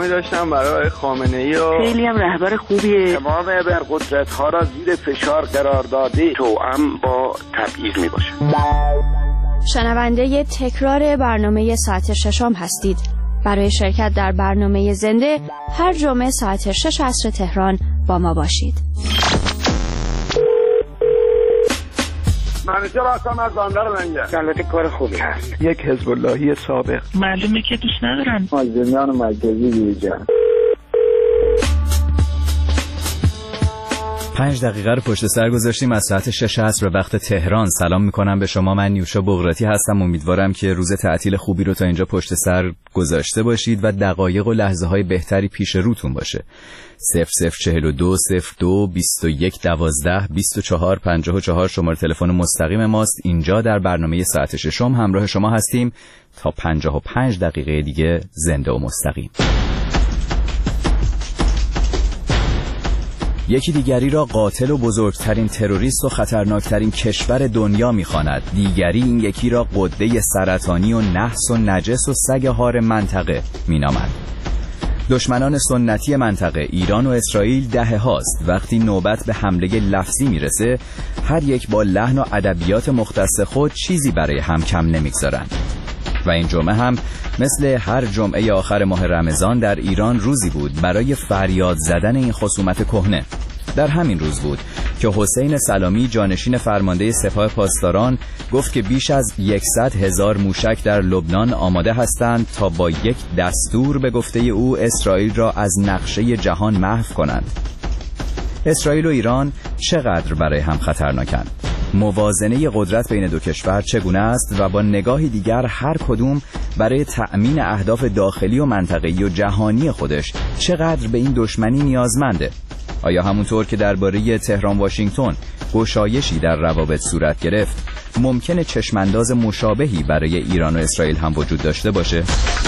پیامی داشتم برای خامنه‌ای و خیلی هم رهبر خوبیه. تمام ابرقدرت‌ها را زیر فشار قرار داده، توأم با تبعیض میباشه. شنونده تکرار برنامه ساعت ششم هستید. برای شرکت در برنامه زنده هر جمعه ساعت 6 عصر تهران با ما باشید. منیجر هستم از بندر لنگر. البته کار خوبی هست. یک حزب اللهی سابق. معلومه که دوست ندارم. مازندران مرکزی بیرجان. 5 دقیقه رو پشت سر گذاشتیم از ساعت 6 عصر به وقت تهران. سلام میکنم به شما، من نیوشا بغراتی هستم. امیدوارم که روز تعطیل خوبی رو تا اینجا پشت سر گذاشته باشید و دقایق و لحظه های بهتری پیش روتون باشه. 0042 02 21 12 24 54 شماره تلفن مستقیم ماست. اینجا در برنامه ساعت ششم همراه شما هستیم تا 55 دقیقه دیگه زنده و مستقیم. یکی دیگری را قاتل و بزرگترین تروریست و خطرناکترین کشور دنیا می‌خواند. دیگری این یکی را قده سرطانی و نحس و نجس و سگ هار منطقه می‌نامد. دشمنان سنتی منطقه ایران و اسرائیل دهه هاست وقتی نوبت به حمله لفظی میرسه هر یک با لحن و ادبیات مختص خود چیزی برای هم کم نمیگذارند. و این جمعه هم مثل هر جمعه آخر ماه رمضان در ایران روزی بود برای فریاد زدن این خصومت کهنه. در همین روز بود که حسین سلامی جانشین فرمانده سپاه پاسداران گفت که بیش از 100,000 موشک در لبنان آماده هستند تا با یک دستور به گفته او اسرائیل را از نقشه جهان محو کنند. اسرائیل و ایران چقدر برای هم خطرناکند؟ موازنه قدرت بین دو کشور چگونه است و با نگاهی دیگر هر کدوم برای تأمین اهداف داخلی و منطقه‌ای و جهانی خودش چقدر به این دشمنی نیازمنده؟ آیا همونطور که درباره تهران واشنگتن گشایشی در روابط صورت گرفت ممکنه چشمانداز مشابهی برای ایران و اسرائیل هم وجود داشته باشه؟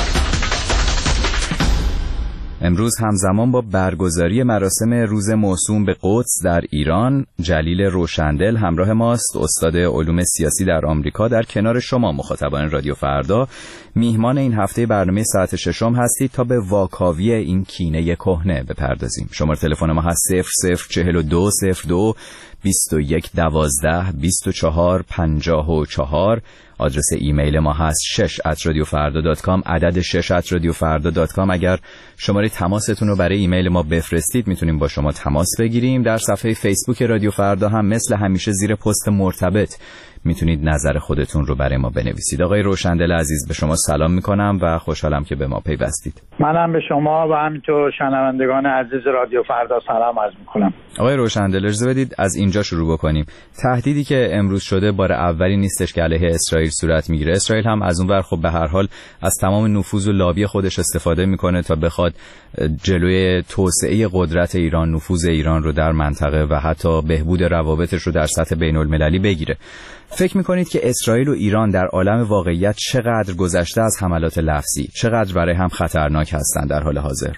امروز همزمان با برگزاری مراسم روز موسوم به قدس در ایران، جلیل روشندل همراه ماست، استاد علوم سیاسی در آمریکا. در کنار شما مخاطبان رادیو فردا میهمان این هفته برنامه ساعت ششم هستید تا به واکاوی این کینه کهنه بپردازیم. شماره تلفن ما هست 0042 02 21 12 24 54. آدرس ایمیل ما هست 6@radiofarda.com، عدد 6@radiofarda.com. اگر شماره تماستون رو برای ایمیل ما بفرستید میتونیم با شما تماس بگیریم. در صفحه فیسبوک رادیو فردا هم مثل همیشه زیر پست مرتبط میتونید نظر خودتون رو برای ما بنویسید. آقای روشندل عزیز به شما سلام میکنم و خوشحالم که به ما پیوستید. منم به شما و همینطور شنوندگان عزیز رادیو فردا سلام عرض میکنم. آقای روشندل اجازه بدید از اینجا شروع بکنیم. تهدیدی که امروز شده بار اولی نیستش که علیه اسرائیل صورت میگیره. اسرائیل هم از اون ور خب به هر حال از تمام نفوذ و لابی خودش استفاده میکنه تا بخواد جلوی توسعه قدرت ایران، نفوذ ایران رو در منطقه و حتی بهبود روابطش رو در سطح بین‌المللی بگیره. فکر میکنید که اسرائیل و ایران در عالم واقعیت چقدر گذشته از حملات لفظی، چقدر برای هم خطرناک هستند در حال حاضر؟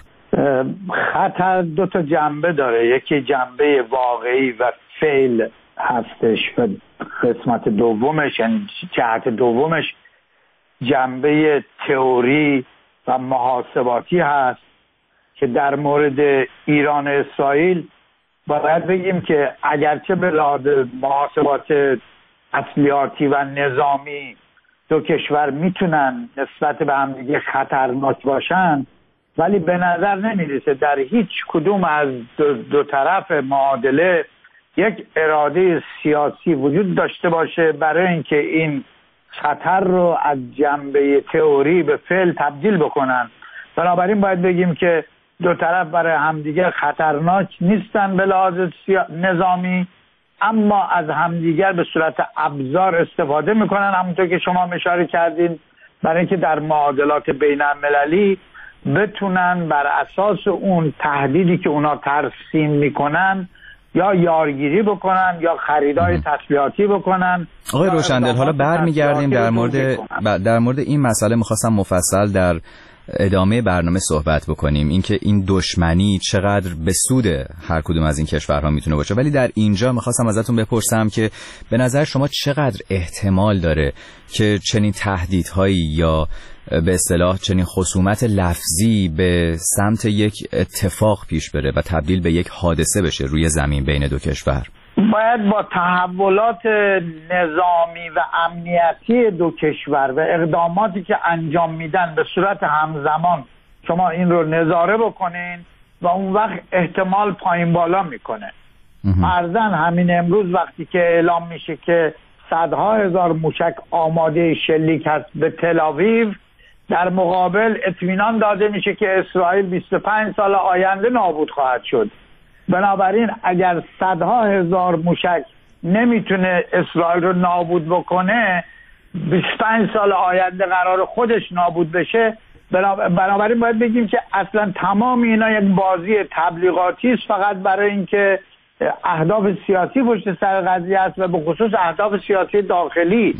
خطر دو تا جنبه داره، یکی جنبه واقعی و فعل هستش و قسمت دومش، یعنی جهت دومش جنبه تئوری و محاسباتی هست که در مورد ایران و اسرائیل باید بگیم که اگرچه به لحاظ محاسبات تسلیحاتی و نظامی دو کشور میتونن نسبت به هم دیگه خطرناک باشن، ولی به نظر نمیرسه در هیچ کدوم از دو طرف معادله یک اراده سیاسی وجود داشته باشه برای اینکه این خطر رو از جنبه تئوری به فعل تبدیل بکنن. بنابراین باید بگیم که دو طرف برای همدیگه خطرناک نیستن به لحاظ نظامی، اما از همدیگر به صورت ابزار استفاده میکنن، همونطور که شما اشاره کردین، برای اینکه در معادلات بین المللی بتونن بر اساس اون تهدیدی که اونا ترسیم میکنن یا یارگیری بکنن یا خریدای تسلیحاتی بکنن. آقای روشندل حالا برمیگردیم در مورد این مسئله. میخواستم مفصل در ادامه برنامه صحبت بکنیم، اینکه این دشمنی چقدر به سود هر کدوم از این کشورها میتونه باشه. ولی در اینجا میخواستم ازتون بپرسم که به نظر شما چقدر احتمال داره که چنین تهدیدهایی یا به اصطلاح چنین خصومت لفظی به سمت یک اتفاق پیش بره و تبدیل به یک حادثه بشه روی زمین بین دو کشور؟ باید با تحولات نظامی و امنیتی دو کشور و اقداماتی که انجام میدن به صورت همزمان شما این رو نظاره بکنین و اون وقت احتمال پایین بالا میکنه. فرضاً همین امروز وقتی که اعلام میشه که صدها هزار موشک آماده شلیک هست به تل‌آویو، در مقابل اطمینان داده میشه که اسرائیل 25 سال آینده نابود خواهد شد. بنابراین اگر صدها هزار موشک نمیتونه اسرائیل رو نابود بکنه، 25 سال آینده قرار خودش نابود بشه. بنابراین باید بگیم که اصلا تمام اینا یک بازی تبلیغاتی است، فقط برای اینکه اهداف سیاسی پشت سر قضیه است و به خصوص اهداف سیاسی داخلی.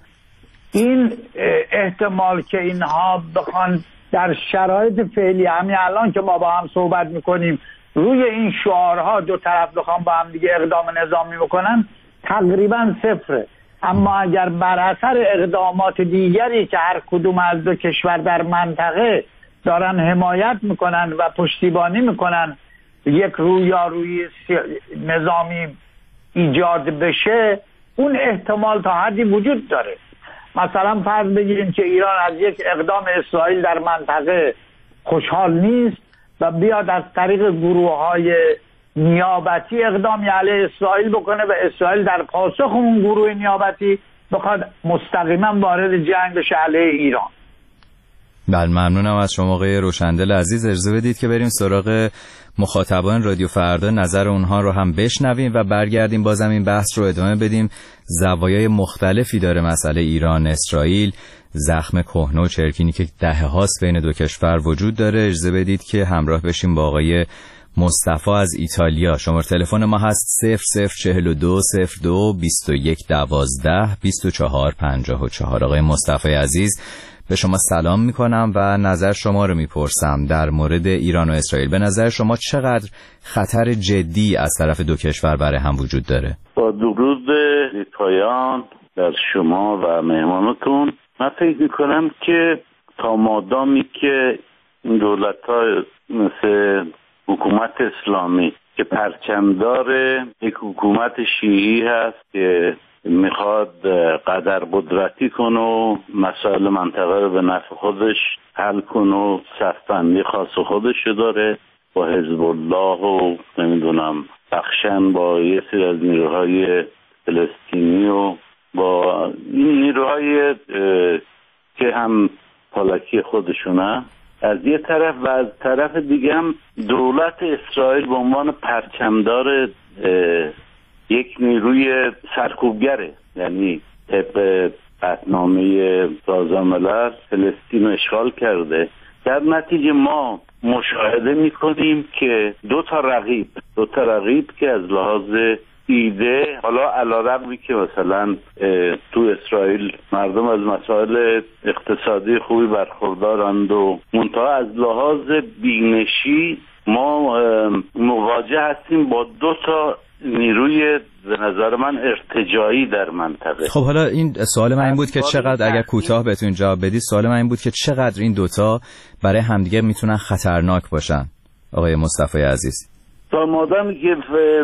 این احتمال که اینها بخوان در شرایط فعلی همین الان که ما با هم صحبت میکنیم روی این شعارها دو طرف بخوان با هم دیگه اقدام نظامی بکنن تقریبا صفره. اما اگر بر اثر اقدامات دیگری که هر کدوم از دو کشور در منطقه دارن حمایت میکنن و پشتیبانی میکنن یک رویارویی نظامی ایجاد بشه، اون احتمال تا حدی وجود داره. مثلا فرض بگیریم که ایران از یک اقدام اسرائیل در منطقه خوشحال نیست و بیاد از طریق گروه‌های نیابتی اقدامی علیه اسرائیل بکنه و اسرائیل در پاسخ اون گروه نیابتی بخواد مستقیما وارد جنگ بشه علیه ایران. بله، ممنونم از شما آقای روشندل عزیز. اجازه بدید که بریم سراغ مخاطبان رادیو فردا، نظر اونها رو هم بشنویم و برگردیم بازم این بحث رو ادامه بدیم. زوایای مختلفی داره مسئله ایران اسرائیل، زخم کهنه و چرکینی که دهه‌هاست بین دو کشور وجود داره. اجازه بدید که همراه بشیم با آقای مصطفی از ایتالیا. شماره تلفن ما هست 0042 02 21 12 24 54. آقای مصطفی عزیز، به شما سلام میکنم و نظر شما رو میپرسم در مورد ایران و اسرائیل. به نظر شما چقدر خطر جدی از طرف دو کشور برای هم وجود داره؟ با درود پایان در شما و مهمانتون، من فکر میکنم که تا مادامی که این دولت‌ها مثل حکومت اسلامی که پرچمدار یک حکومت شیعی هست که میخواد قدر قدرتی کنه و مسائل منطقه رو به نفع خودش حل کنه و صفبندی خاص خودش داره، با حزب الله و نمیدونم بخشن با یه سری از نیروهای فلسطینی و با این نیروهای که هم پالاکی خودشونه از یه طرف و از طرف دیگه هم دولت اسرائیل به عنوان پرچمدار یک نیروی سرکوبگره، یعنی طبق قطعنامه سازمان ملل فلسطین رو اشغال کرده. در نتیجه ما مشاهده میکنیم که دو تا رقیب که از لحاظ ایده، حالا علیرغمی که مثلا تو اسرائیل مردم از مسائل اقتصادی خوبی برخوردارند و منتها از لحاظ بینشی ما مواجه هستیم با دو تا نیروی به نظر من ارتجاعی در منطقه. خب حالا این سوال من این بود که چقدر، اگر کوتاه بهتون جواب بدید، سوال من این بود که چقدر این دوتا برای همدیگه میتونن خطرناک باشن آقای مصطفی عزیز؟ تا مادامی که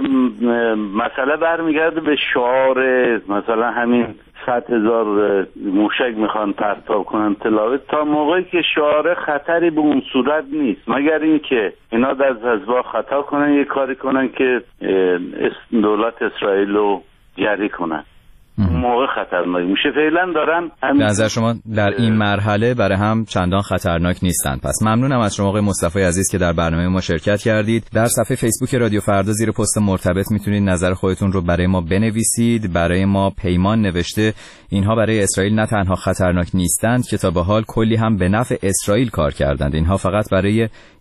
مسئله برمیگرده به شعار مثلا همین 100,000 موشک میخوان پرتاب کنن تلاوت، تا موقعی که شعار خطری به اون صورت نیست، مگر اینکه اینا در حزب‌ها خطا کنن یه کاری کنن که دولت اسرائیل رو جری کنن، موقع خطرناک میشه. فعلا دارن به نظر شما در این مرحله برای هم چندان خطرناک نیستن. پس ممنونم از شما آقای مصطفی عزیز که در برنامه ما شرکت کردید. در صفحه فیسبوک رادیو فردا زیر پست مرتبط میتونید نظر خودتون رو برای ما بنویسید. برای ما پیمان نوشته اینها برای اسرائیل نه تنها خطرناک نیستند که تا به حال کلی هم به نفع اسرائیل کار کردند. اینها فقط برای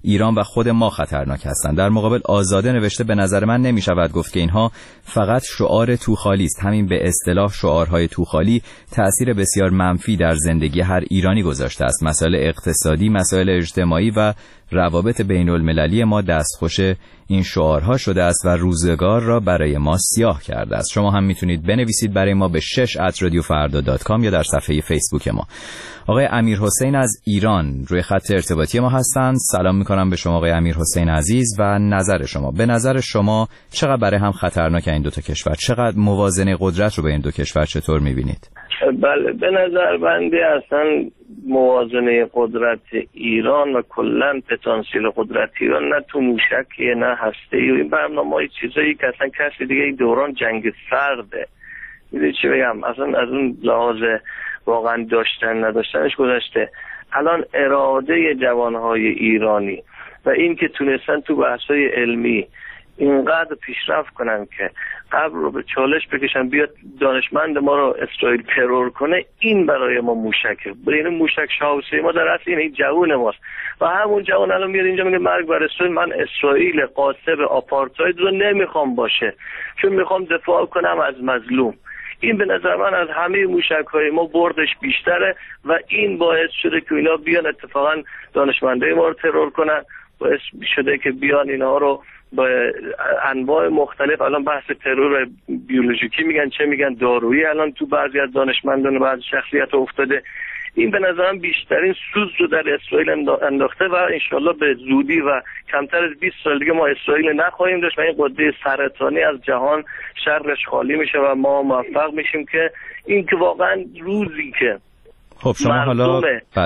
ایران و خود ما خطرناک هستند. در مقابل آزاده نوشته به نظر من نمیشود گفت که اینها فقط شعار توخالی است. همین به اصطلاح شعارهای توخالی تأثیر بسیار منفی در زندگی هر ایرانی گذاشته است. مسائل اقتصادی، مسائل اجتماعی و روابط بین المللی ما دستخوش این شعارها شده است و روزگار را برای ما سیاه کرده است. شما هم میتونید بنویسید برای ما به 6@radiofarda.com یا در صفحه فیسبوک ما. آقای امیرحسین از ایران روی خط ارتباطی ما هستند. سلام میکنم به شما آقای امیرحسین عزیز و نظر شما. به نظر شما چقدر برای هم خطرناک این دو تا کشور؟ چقدر موازنه قدرت رو به این دو کشور چطور میبینید؟ بله، به نظر بنده اصلا موازنه قدرت ایران و کلا پتانسیل قدرت ایران نه تو موشکیه نه هسته‌ای و این برنامه‌های چیزایی که اصلا کسی دیگه این دوران جنگ سرده. میدونی چی بگم؟ اصلا از اون لحاظ واقعا داشتن نداشتنش گذشته. الان اراده جوانهای ایرانی و این که تونستن تو بحث‌های علمی اینقدر پیشرفت کنن که قبل رو به چالش بکشن بیاد دانشمند ما رو اسرائیل ترور کنه، این برای ما موشکه. برای این موشک شاوسه ما در اصل این جوون ماست و همون جوان الان میاد اینجا میگه مرگ بر اسرائیل. من اسرائیل قاصب آپارتاید رو نمیخوام باشه، چون میخوام دفاع کنم از مظلوم. این به نظر من از همه موشک‌های ما بردش بیشتره و این باعث شده که اینا بیان اتفاقا دانشمندای ما رو ترور کنن، باعث شده که بیان اینا رو با انواع مختلف، الان بحث ترور بیولوژیکی میگن، چه میگن دارویی، الان تو بعضی از دانشمندان و بعضی شخصیت افتاده. این به نظرم بیشترین سوز رو در اسرائیل انداخته و انشالله به زودی و کمتر از 20 سال دیگه ما اسرائیل نخواهیم داشت و این قده سرطانی از جهان شرش خالی میشه و ما موفق میشیم که این که واقعا روزی که خب شما حالا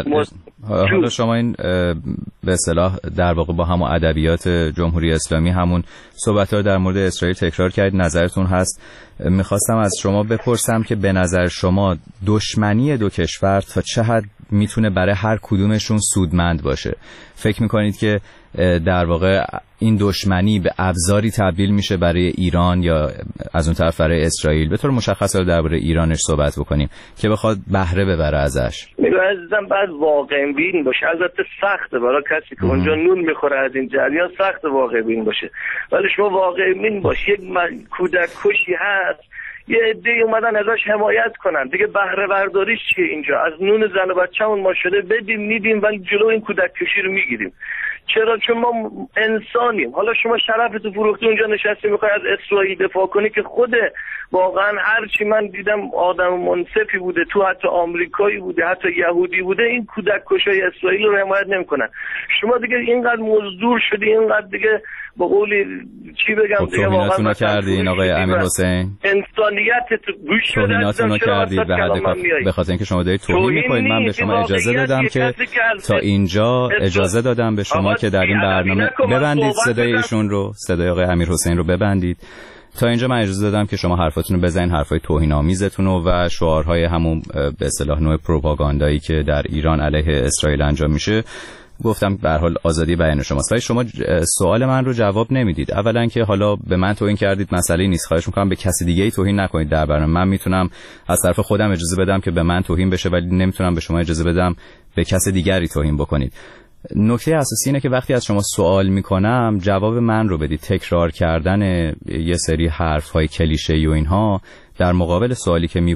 شما این به اصطلاح در واقع با همون ادبیات جمهوری اسلامی همون صحبت‌ها در مورد اسرائیل تکرار کردید، نظرتون هست. میخواستم از شما بپرسم که به نظر شما دشمنی دو کشور تا چه حد میتونه برای هر کدومشون سودمند باشه؟ فکر میکنید که در واقع این دشمنی به ابزاری تبدیل میشه برای ایران یا از اون طرف برای اسرائیل؟ به طور مشخص رو درباره ایرانش صحبت بکنیم که بخواد بهره ببره ازش. میگم عزیزم بعد واقع بین باشه. البته سخته برای کسی که اونجا نون میخوره از این جریان، سخت واقع بین باشه، ولی شما واقع بین باشه. یک کودک کشی هست، یه عده‌ای اومدن ازش حمایت کنن دیگه. بهره برداریش چیه اینجا؟ از نون زن و بچه‌مون ما شده بدیم میدیم ولی جلو این کودک کشی رو میگیریم. چرا؟ چون ما انسانیم. حالا شما شرفتو فروختی اونجا نشستی میخوای از اسرائیل دفاع کنی که خود واقعا هرچی من دیدم آدم منصفی بوده، تو حتی آمریکایی بوده، حتی یهودی بوده، این کودک کشای اسرائیل رو حمایت نمیکنن. شما دیگه اینقدر مزدور شدی، اینقدر دیگه به قولی چی بگم دیگه واقعا کردین آقای امیرحسین، انسانیت گوش توهیناتونو کردید به حد به خاطر اینکه شما دارید توهین میکنید. من به شما اجازه دادم که تا اینجا اجازه دادم به شما که در این برنامه ببندید صدای ایشون رو، صدای آقای امیرحسین رو ببندید. تا اینجا من اجازه دادم که شما حرفاتونو بزنید، حرفای توهین‌آمیزتون و شعارهای همون به اصطلاح نوع پروپاگاندایی که در ایران علیه اسرائیل انجام میشه. گفتم به هر حال آزادی بیان شماست، ولی شما سوال من رو جواب نمیدید. اولا که حالا به من توهین کردید، مسئله نیست، خواهش میکنم به کسی دیگه‌ای توهین نکنید در برنامه. من میتونم از طرف خودم اجازه بدم که به من توهین بشه، ولی نمیتونم به شما اجازه بدم به کس دیگری توهین بکنید. نکته اساسی اینه که وقتی از شما سوال میکنم جواب من رو بدید. تکرار کردن یه سری حرف‌های کلیشه‌ای و اینها در مقابل سوالی که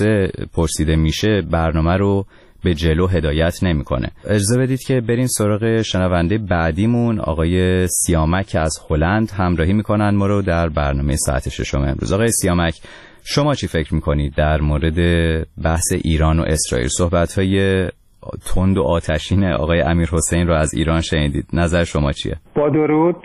پرسیده میشه برنامه رو به جلو هدایت نمیکنه. اجازه بدید که برین سراغ شنونده بعدیمون، آقای سیامک از هلند همراهی میکنن ما رو در برنامه ساعت 6 امروز. آقای سیامک، شما چی فکر میکنید در مورد بحث ایران و اسرائیل؟ صحبت‌های تند و آتشین آقای امیرحسین رو از ایران شنیدید، نظر شما چیه؟ با درود.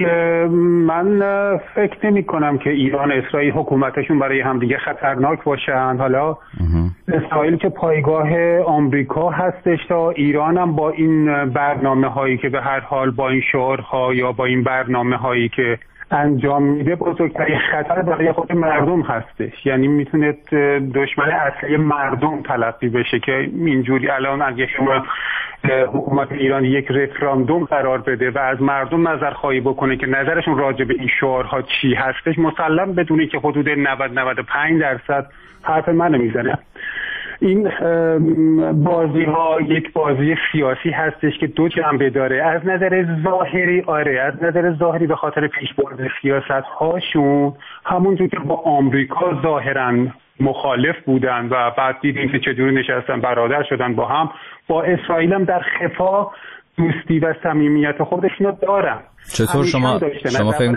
من فکر نمی کنم که ایران و اسرائیل حکومتشون برای همدیگه خطرناک باشن. حالا اسرائیل که پایگاه آمریکا هستش تا ایران هم با این برنامه هایی که به هر حال با این شعارها یا با این برنامه هایی که انجام میده بزرگترین خطر برای خود مردم هستش. یعنی میتونه دشمن اصلی مردم تلقی بشه که اینجوری الان اگه شما حکومت ایران یک رفراندوم قرار بده و از مردم نظر خواهی بکنه که نظرشون راجع به این شعارها چی هستش، مسلم بدونی که حدود 90-95% حرف منو میزنه. این بازی ها یک بازی سیاسی هستش که دو جنبه داره. از نظر ظاهری از نظر ظاهری به خاطر پیشبرد سیاست هاشون همونجور که با آمریکا ظاهرا مخالف بودن و بعد دیدیم که چجوری نشستن برادر شدن با هم، با اسرائیل هم در خفا دوستی و صمیمیت خودشون دارن. چطور شما فکر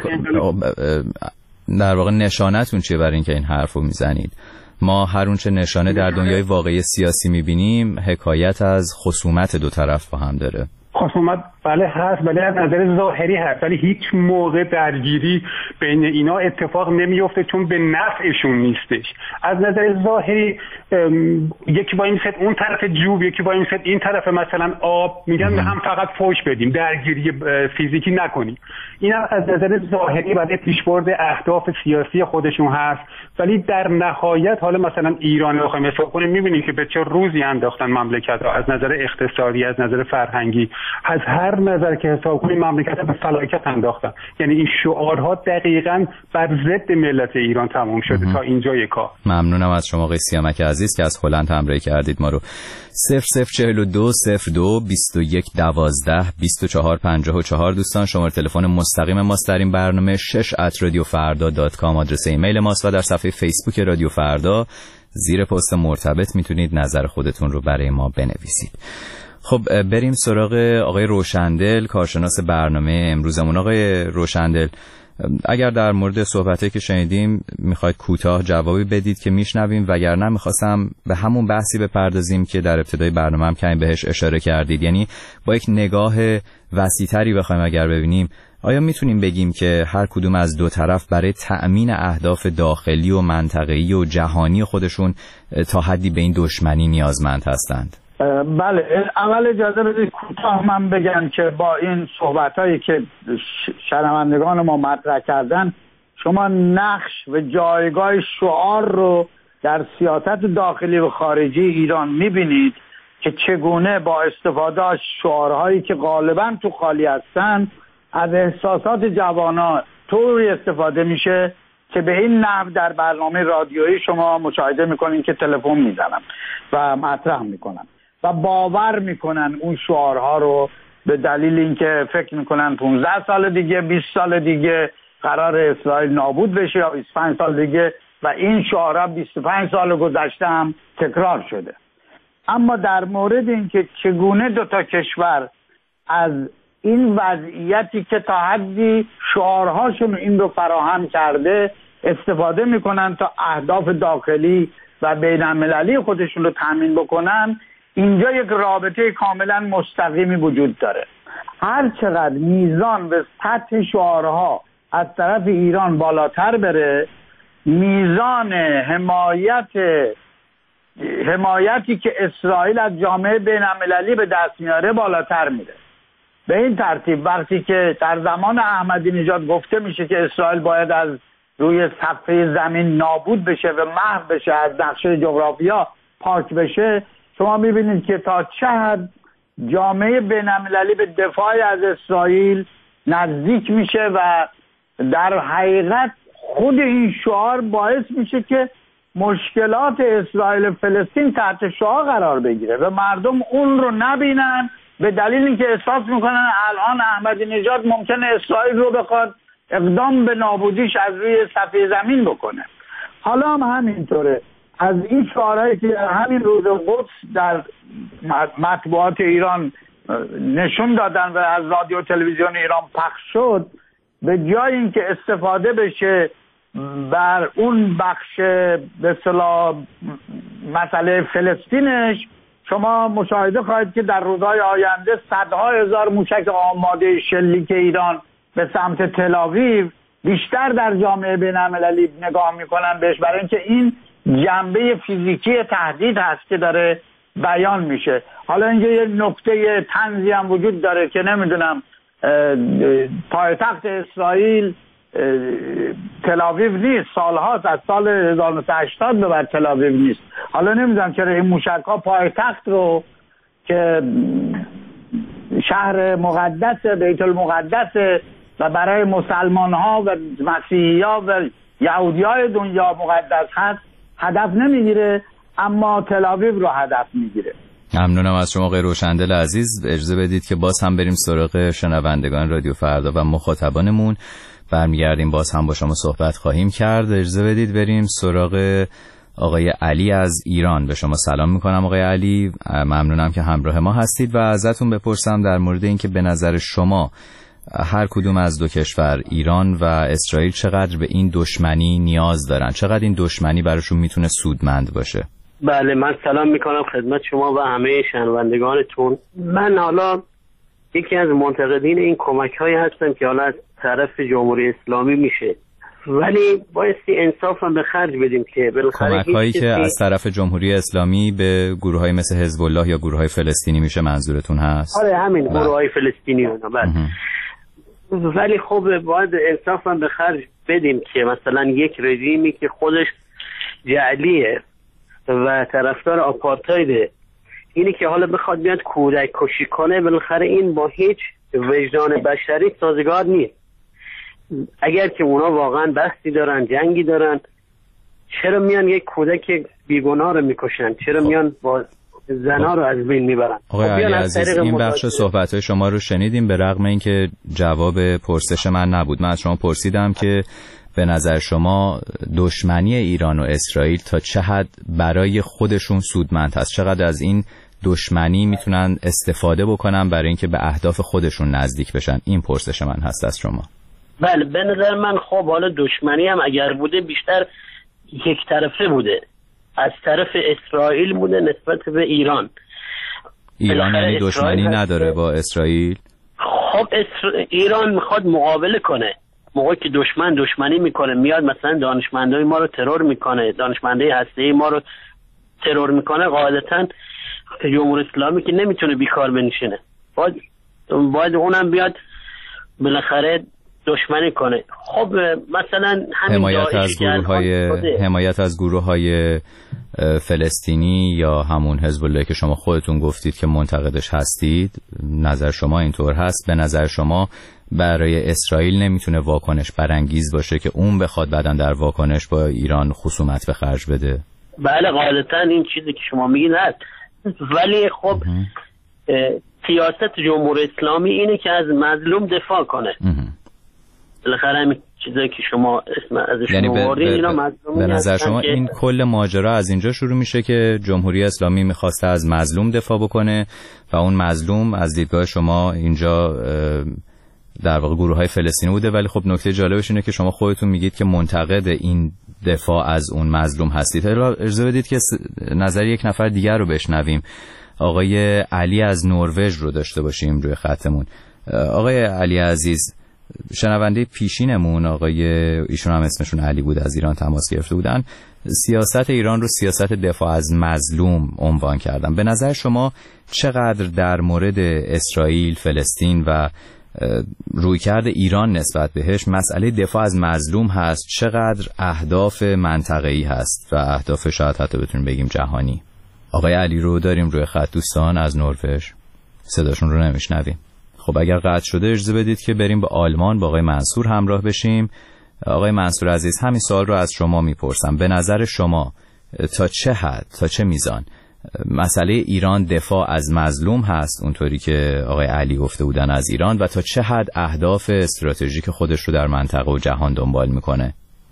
در واقع نشانتون چیه برای اینکه این حرفو میزنید؟ ما هر اون چه نشانه در دنیای واقعی سیاسی میبینیم حکایت از خصومت دو طرف با هم داره. خصومت بله هست، ولی از نظر ظاهری هست، ولی هیچ موقع درگیری بین اینا اتفاق نمیفته چون به نفعشون نیستش. از نظر ظاهری یکی با این اون طرف جوب، یکی با این طرف مثلا آب، میگن به هم فقط فوش بدیم، درگیری فیزیکی نکنیم. اینا از نظر ظاهری برای پیشبرد اهداف سیاسی خودشون هست، ولی در نهایت حالا مثلا ایران رو بخوایم حساب کنیم میبینیم که به چه روزی انداختن مملکت رو، از نظر اقتصادی، از نظر فرهنگی، از هر نظر که حساب کنیم مملکت به فلاکت انداختن. یعنی این شعارها دقیقاً بر ضد ملت ایران تموم شده تا اینجای کار. ممنونم از شما آقای سیامک عزیز که از هلند همراهی کردید ما رو. 0042 02 21 12 24 54 دوستان شماره تلفن مستقیم ماست در این برنامه. 6@radiofarda.com آدرس ایمیل ماست و در صفحه فیسبوک رادیو فردا زیر پست مرتبط میتونید نظر خودتون رو برای ما بنویسید. خب بریم سراغ آقای روشندل، کارشناس برنامه امروزمون. آقای روشندل، اگر در مورد صحبتی که شنیدیم میخواید کوتاه جوابی بدید که میشنویم، وگرنه میخواستم به همون بحثی بپردازیم که در ابتدای برنامه هم کمی بهش اشاره کردید، یعنی با یک نگاه وسیع‌تری بخوایم اگر ببینیم، آیا میتونیم بگیم که هر کدوم از دو طرف برای تأمین اهداف داخلی و منطقه‌ای و جهانی خودشون تا حدی به این دشمنی نیازمند هستند؟ بله، اول اجازه بدید کوتاه من بگم که با این صحبتایی که شنوندگان ما مطرح کردن، شما نقش و جایگاه شعار رو در سیاست داخلی و خارجی ایران میبینید که چگونه با استفاده از شعارهایی که غالبا تو خالی هستن از احساسات جوانان طوری استفاده میشه که به این نحو در برنامه رادیویی شما مشاهده میکنین که تلفن میزنن و مطرح میکنن و باور میکنن اون شعارها رو، به دلیل اینکه فکر میکنن 15 سال دیگه، 20 سال دیگه قرار اسرائیل نابود بشه یا 25 سال دیگه، و این شعارها 25 سال گذشته هم تکرار شده. اما در مورد اینکه چگونه دو تا کشور از این وضعیتی که تا حدی شعارهاشون این رو فراهم کرده استفاده میکنن تا اهداف داخلی و بین المللی خودشون رو تامین بکنن، اینجا یک رابطه کاملا مستقیمی وجود داره. هر چقدر میزان و سطح شعارها از طرف ایران بالاتر بره، میزان حمایتی که اسرائیل از جامعه بین المللی به دست میاره بالاتر میره. به این ترتیب وقتی که در زمان احمدی نژاد گفته میشه که اسرائیل باید از روی صفحه زمین نابود بشه و محو بشه، از نقشه جغرافیا پاک بشه، شما میبینید که تا چه حد جامعه بین المللی به دفاع از اسرائیل نزدیک میشه و در حقیقت خود این شعار باعث میشه که مشکلات اسرائیل و فلسطین تحت شعار قرار بگیره و مردم اون رو نبینن، به دلیل اینکه احساس میکنن الان احمدی نژاد ممکنه اسرائیل رو بخواد اقدام به نابودیش از روی صفحه زمین بکنه. حالا هم همینطوره. از این شعارهایی که همین روز قدس در مطبوعات ایران نشون دادن و از رادیو تلویزیون ایران پخش شد، به جای اینکه استفاده بشه بر اون بخش به اصطلاح مسئله فلسطینش، شما مشاهده خواهید که در روزهای آینده صدها هزار موشک آماده شلیک ایران به سمت تل‌آویو بیشتر در جامعه بین‌المللی نگاه میکنن بهش، برای اینکه این جنبه فیزیکی تهدید هست که داره بیان میشه. حالا اینجا یه نکته طنزی هم وجود داره که نمیدونم، پایتخت اسرائیل تل‌آویو نیست، سالهاست، از سال 1980 به بعد تل‌آویو نیست. حالا نمیدونم چرا این موشک‌ها پایتخت رو که شهر مقدس بیت المقدس و برای مسلمان‌ها و مسیحی‌ها و یهودی‌های دنیا مقدس هست هدف نمیگیره، اما تل‌آویو رو هدف میگیره. ممنونم از شما آقای روشندل عزیز. اجازه بدید که باز هم بریم سراغ شنوندگان رادیو فردا و مخاطبانمون. برمیگردیم باز هم با شما صحبت خواهیم کرد. اجازه بدید بریم سراغ آقای علی از ایران. به شما سلام میکنم آقای علی، ممنونم که همراه ما هستید و ازتون بپرسم در مورد اینکه به نظر شما هر کدوم از دو کشور، ایران و اسرائیل، چقدر به این دشمنی نیاز دارن، چقدر این دشمنی براشون میتونه سودمند باشه. بله، من سلام میکنم خدمت شما و همه شنوندگانتون. من حالا یکی از منتقدین این کمک هایی هستم که حالا از طرف جمهوری اسلامی میشه، ولی بایستی انصاف هم به خرج بدیم که بالاخره کمک هایی که از طرف جمهوری اسلامی به گروه های مثل حزب الله یا گروه های فلسطینی میشه منظورتون هست؟ آره همین گروه های فلسطینی اونا. بله. ولی خب باید انصاف هم به خرج بدیم که مثلا یک رژیمی که خودش جعلیه و طرفدار آپارتایده، اینی که حالا بخواد بیاد کودک کشی کنه، بالاخره این با هیچ وجدان بشری سازگار نیست. اگر که اونا واقعا بحثی دارن، جنگی دارن، چرا میان یک کودک بیگناه رو میکشن؟ چرا میان با زنا رو از بین میبرن؟ آقای علی عزیز، این بخش صحبت‌های شما رو شنیدیم، به رغم اینکه جواب پرسش من نبود. من از شما پرسیدم که به نظر شما دشمنی ایران و اسرائیل تا چه حد برای خودشون سودمند هست؟ چقدر از این دشمنی میتونن استفاده بکنن برای اینکه به اهداف خودشون نزدیک بشن؟ این پرسش من هست از شما. بله، به نظر من خب حالا دشمنی هم اگر بوده بیشتر یک طرفه بوده، از طرف اسرائیل بوده نسبت به ایران. ایران یعنی دشمنی نداره با اسرائیل؟ خب ایران میخواد مقابله کنه. موقعی که دشمنی میکنه، میاد مثلا دانشمندای ما رو ترور میکنه، دانشمندای هسته‌ای ما رو ترور میکنه، قاعدتاً جمهوری اسلامی که نمیتونه بیکار بنشینه، باید اونم بیاد بالاخره دشمنی کنه. خب مثلا همین حمایت از گروه‌های فلسطینی یا همون حزب الله که شما خودتون گفتید که منتقدش هستید، نظر شما اینطور هست؟ به نظر شما برای اسرائیل نمیتونه واکنش برانگیز باشه که اون بخواد بعداً در واکنش با ایران خصومت به خرج بده؟ بله، غالباً این چیزی که شما میگید هست، ولی خب سیاست جمهوری اسلامی اینه که از مظلوم دفاع کنه. بالاخره همین چیزایی که شما اسم ازش آوردین اینا مظلومی. به نظر شما این کل ماجرا از اینجا شروع میشه که جمهوری اسلامی میخواسته از مظلوم دفاع بکنه و اون مظلوم از دیدگاه شما اینجا در واقع گروه‌های فلسطینی بوده، ولی خب نکته جالبش اینه که شما خودتون میگید که منتقد این دفاع از اون مظلوم هستید. اجازه بدید که نظر یک نفر دیگر رو بشنویم. آقای علی از نروژ رو داشته باشیم روی خطمون. آقای علی عزیز، شنونده پیشینمون ایشون هم اسمشون علی بود، از ایران تماس گرفته بودن، سیاست ایران رو سیاست دفاع از مظلوم عنوان کردن. به نظر شما چقدر در مورد اسرائیل، فلسطین و رویکرد ایران نسبت بهش مسئله دفاع از مظلوم هست؟ چقدر اهداف منطقه‌ای هست و اهداف شاید حتی بتونیم بگیم جهانی؟ آقای علی رو داریم روی خط دوستان از نروژ، صداشون رو نمیشنویم. خب اگر قطع شده اجازه بدید که بریم به آلمان با آقای منصور همراه بشیم. آقای منصور عزیز، همین سوال رو از شما میپرسم. به نظر شما تا چه حد، تا چه میزان مسئله ایران دفاع از مظلوم هست اونطوری که آقای علی گفته بودن از ایران، و تا چه حد اهداف استراتژیک خودش رو در منطقه و جهان دنبال میکنه؟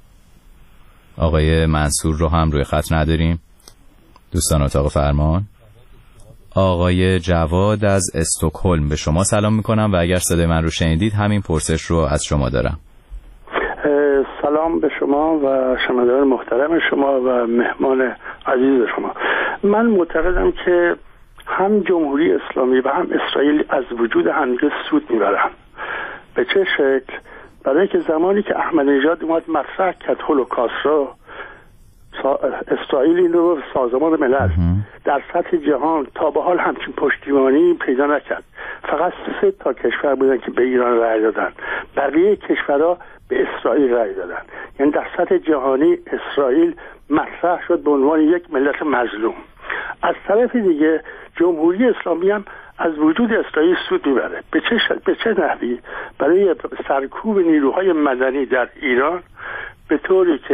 آقای منصور رو هم روی خط نداریم. دوستان اتاق فرمان، آقای جواد از استکهلم، به شما سلام میکنم و اگر صدای من رو شنیدید همین پرسش رو از شما دارم. سلام به شما و شنوندگان محترم شما و مهمان عزیز شما. من معتقدم که هم جمهوری اسلامی و هم اسرائیل از وجود همدیگه سود میبرن. به چه شکل؟ برای که زمانی که احمدی نژاد اومد مطرح کرد هولوکاست رو، اسرائیل این رو سازمان ملل در سطح جهان تا به حال همچین پشتیبانی پیدا نکرد. فقط 3 تا کشور بودن که به ایران رأی دادن، بقیه کشورها به اسرائیل رأی دادن. یعنی در سطح جهانی اسرائیل مطرح شد به عنوان یک ملت مظلوم. از طرف دیگه جمهوری اسلامی هم از وجود اسرائیل سود میبره. به چه نحوی؟ برای سرکوب نیروهای مدنی در ایران، به طوری که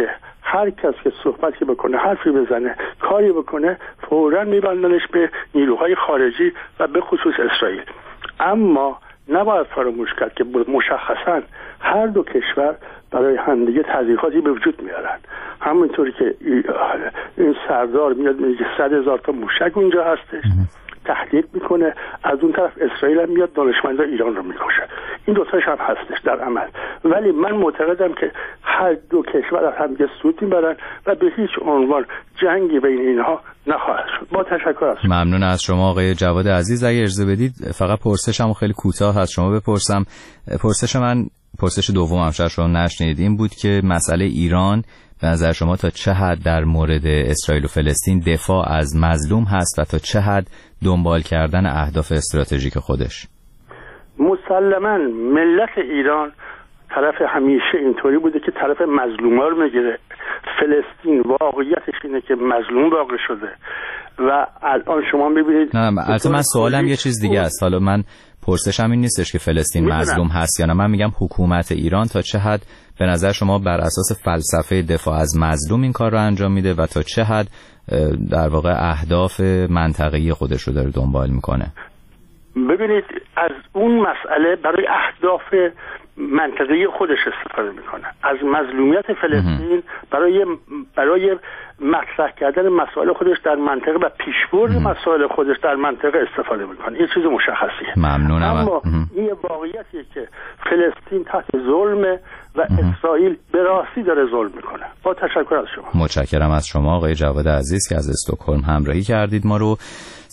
هر کس که صحبتی بکنه، حرفی بزنه، کاری بکنه، فوراً میبندنش به نیروهای خارجی و به خصوص اسرائیل. اما نباید فراموش کرد که مشخصاً هر دو کشور برای همدیگه تضییقاتی به وجود میارن. همونطوری که این سردار میاد میگه 100,000 تا موشک اونجا هستش، تهدید میکنه، از اون طرف اسرائیل هم میاد دانشمندان ایران رو میکشه. این دوتاش هم هستش در عمل. ولی من معتقدم که هر دو کشور از همدیگه سود میبرن و به هیچ عنوان جنگی بین اینها نخواهد شد. با تشکر از شما. ممنون از شما آقای جواد عزیز. اگه اجازه بدید فقط پرسشم خیلی کوتاه از شما بپرسم. پرسش من، پرسش دومم شاید شما نشنیدید، این بود که مسئله ایران به نظر شما تا چه حد در مورد اسرائیل و فلسطین دفاع از مظلوم هست و تا چه حد دنبال کردن اهداف استراتژیک خودش؟ مسلماً ملت ایران طرف همیشه اینطوری بوده که طرف مظلوما رو میگیره. فلسطین واقعیتش اینه که مظلوم واقع شده و الان شما میبینید. نه البته من سوالم یه چیز دیگه است. حالا من پرسشم این نیستش که فلسطین مظلوم هست یا نه، من میگم حکومت ایران تا چه حد به نظر شما بر اساس فلسفه دفاع از مظلوم این کار رو انجام میده و تا چه حد در واقع اهداف منطقه‌ای خودش رو داره دنبال میکنه. ببینید از اون مسئله برای اهداف منطقه‌ای خودش استفاده میکنه، از مظلومیت فلسطین برای مطرح کردن مسائل خودش در منطقه و پیشبرد مسائل خودش در منطقه استفاده میکنه. این چیز مشخصیه. ممنونم. اما این واقعیتیه که فلسطین تحت ظلم و اسرائیل به راستی داره ظلم میکنه. با تشکر از شما. متشکرم از شما آقای جواد عزیز که از استکهلم همراهی کردید ما رو.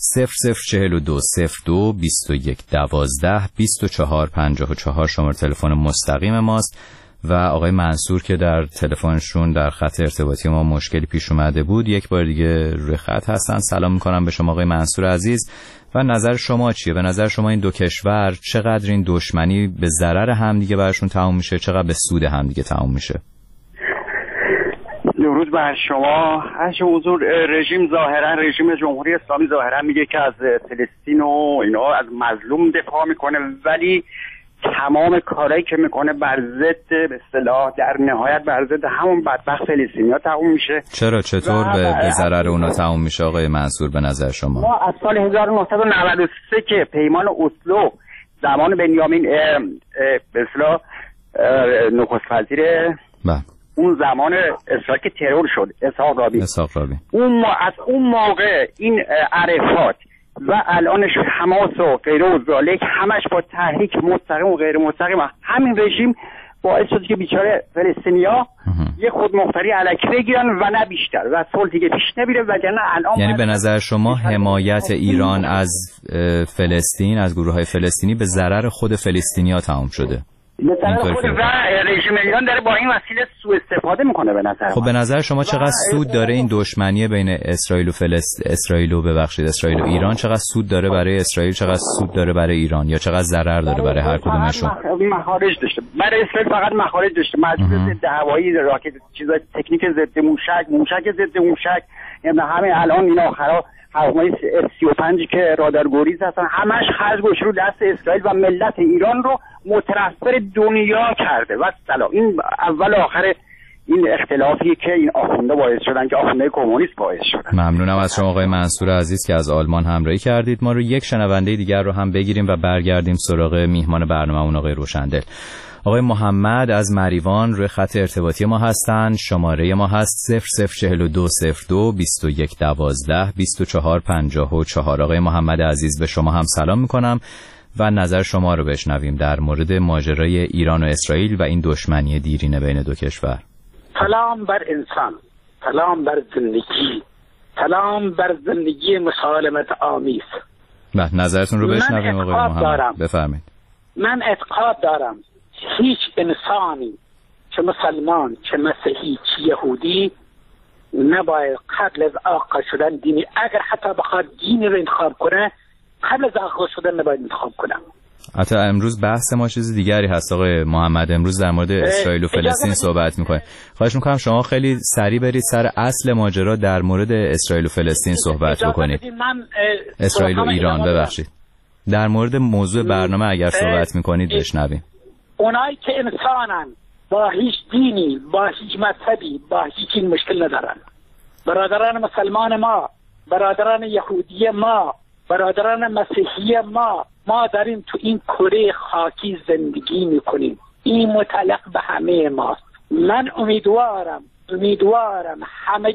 0042 02 21 12 24 54 شماره تلفن مستقیم ماست و آقای منصور که در تلفنشون در خط ارتباطی ما مشکلی پیش اومده بود یک بار دیگه روی خط هستن. سلام میکنم به شما آقای منصور عزیز و نظر شما چیه؟ به نظر شما این دو کشور چقدر این دشمنی به ضرر همدیگه براشون تموم میشه، چقدر به سود همدیگه تموم میشه؟ درود بر شما. هرچه حضور رژیم جمهوری اسلامی ظاهرا میگه که از فلسطین و اینا از مظلوم دفاع میکنه، ولی تمام کارهایی که میکنه بر ضد به اصطلاح در نهایت بر ضد همون بدبخت فلسطینی‌ها تموم میشه. چرا چطور به ضرر اونا تموم میشه آقای منصور به نظر شما؟ ما از سال 1993 که پیمان اسلو زمان بنیامین به اصطلاح نخست وزیر اون زمان اسرائیل که ترور شد اسحاق رابین از اون موقع این عرفات و الانش حماس و غیره و ذالک همش با تحریک مستقیم و غیر مستقیم همین رژیم باعث شد که بیچاره فلسطینیا یه خودمختاری الکی بگیرن و نه بیشتر و صلح دیگه پیش نمیره. وگرنه الان یعنی به نظر شما حمایت ایران از فلسطین از گروه‌های فلسطینی به ضرر خود فلسطینیا تمام شده؟ مثلا خود و رژیم ایران داره با این وسیله سوء استفاده میکنه به نظر. خب به نظر شما چقدر سود داره این دشمنی بین اسرائیل و ایران؟ چقدر سود داره برای اسرائیل، چقدر سود داره برای ایران، یا چقدر ضرر داره برای هر کدومشون؟ مخارج داشته. برای اسرائیل فقط مخارج داشته، مجموعه ضد هوایی، راکت، چیزای تکنیک ضد موشک ضد موشک، یعنی همه الان این آخرا هواپیمای F-35 که رادارگریز هستن همش خرج گوش رو دست اسرائیل و ملت ایران رو مترفع دنیا کرده و سلام. این اول آخر این اختلافی که این آخونده باعث شدن که آخونده کمونیست باعث شدن. ممنونم از شما آقای منصور عزیز که از آلمان همراهی کردید. ما رو یک شنونده دیگر رو هم بگیریم و برگردیم سراغ میهمان برنامه اون آقای روشندل. آقای محمد از مریوان روی خط ارتباطی ما هستند. شماره ما هست 0042 02 21 12 24 54. آقای محمد عزیز به شما هم سلام میکنم و نظر شما رو بشنویم در مورد ماجرای ایران و اسرائیل و این دشمنی دیرینه بین دو کشور. سلام بر انسان، سلام بر زندگی، سلام بر زندگی مسالمت آمیز. بله نظرتون رو بشنویم آقای محمد. بفرمایید. من اعتقاد دارم هیچ انسانی چه مسلمان چه مسیحی چه یهودی نباید قبل از آغاز شدن دینی، اگر حتی بخواد دینی رو انتخاب کنه قبل از آغاز شدن نباید انتخاب کنه. حتی امروز بحث ما چیز دیگری هست آقای محمد. امروز در مورد اسرائیل و فلسطین صحبت میکنیم. خواهش میکنم شما خیلی سریع برید سر اصل ماجرا در مورد اسرائیل و فلسطین صحبت بکنید. اسرائیل و ایران ببخشید. در مورد موضوع برنامه اگر صحبت میکنید بشنویم. اونایی که انسانن با هیچ دینی، با هیچ مذهبی، با هیچ این مشکل ندارن. برادران مسلمان ما، برادران یهودی ما، برادران مسیحی ما داریم تو این کره خاکی زندگی میکنیم. این متعلق به همه ماست. من امیدوارم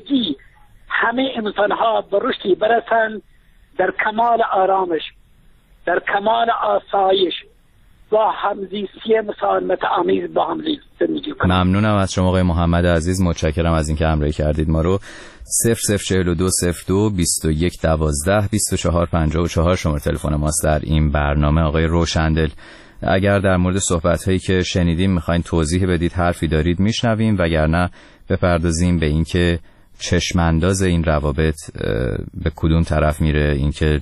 همه انسانها به رشدی برسن در کمال آرامش، در کمال آسایش، با همزیستی مسالمت آمیز با هم زندگی کنیم. ممنونم از شما آقای محمد عزیز، متشکرم از اینکه همراهی کردید ما رو. 004202 2112 2454 شماره تلفن ماست در این برنامه. آقای روشندل، اگر در مورد صحبت‌هایی که شنیدیم می‌خواید توضیح بدید، حرفی دارید میشنویم، وگرنه بپردازیم به اینکه چشمانداز این روابط به کدوم طرف میره، اینکه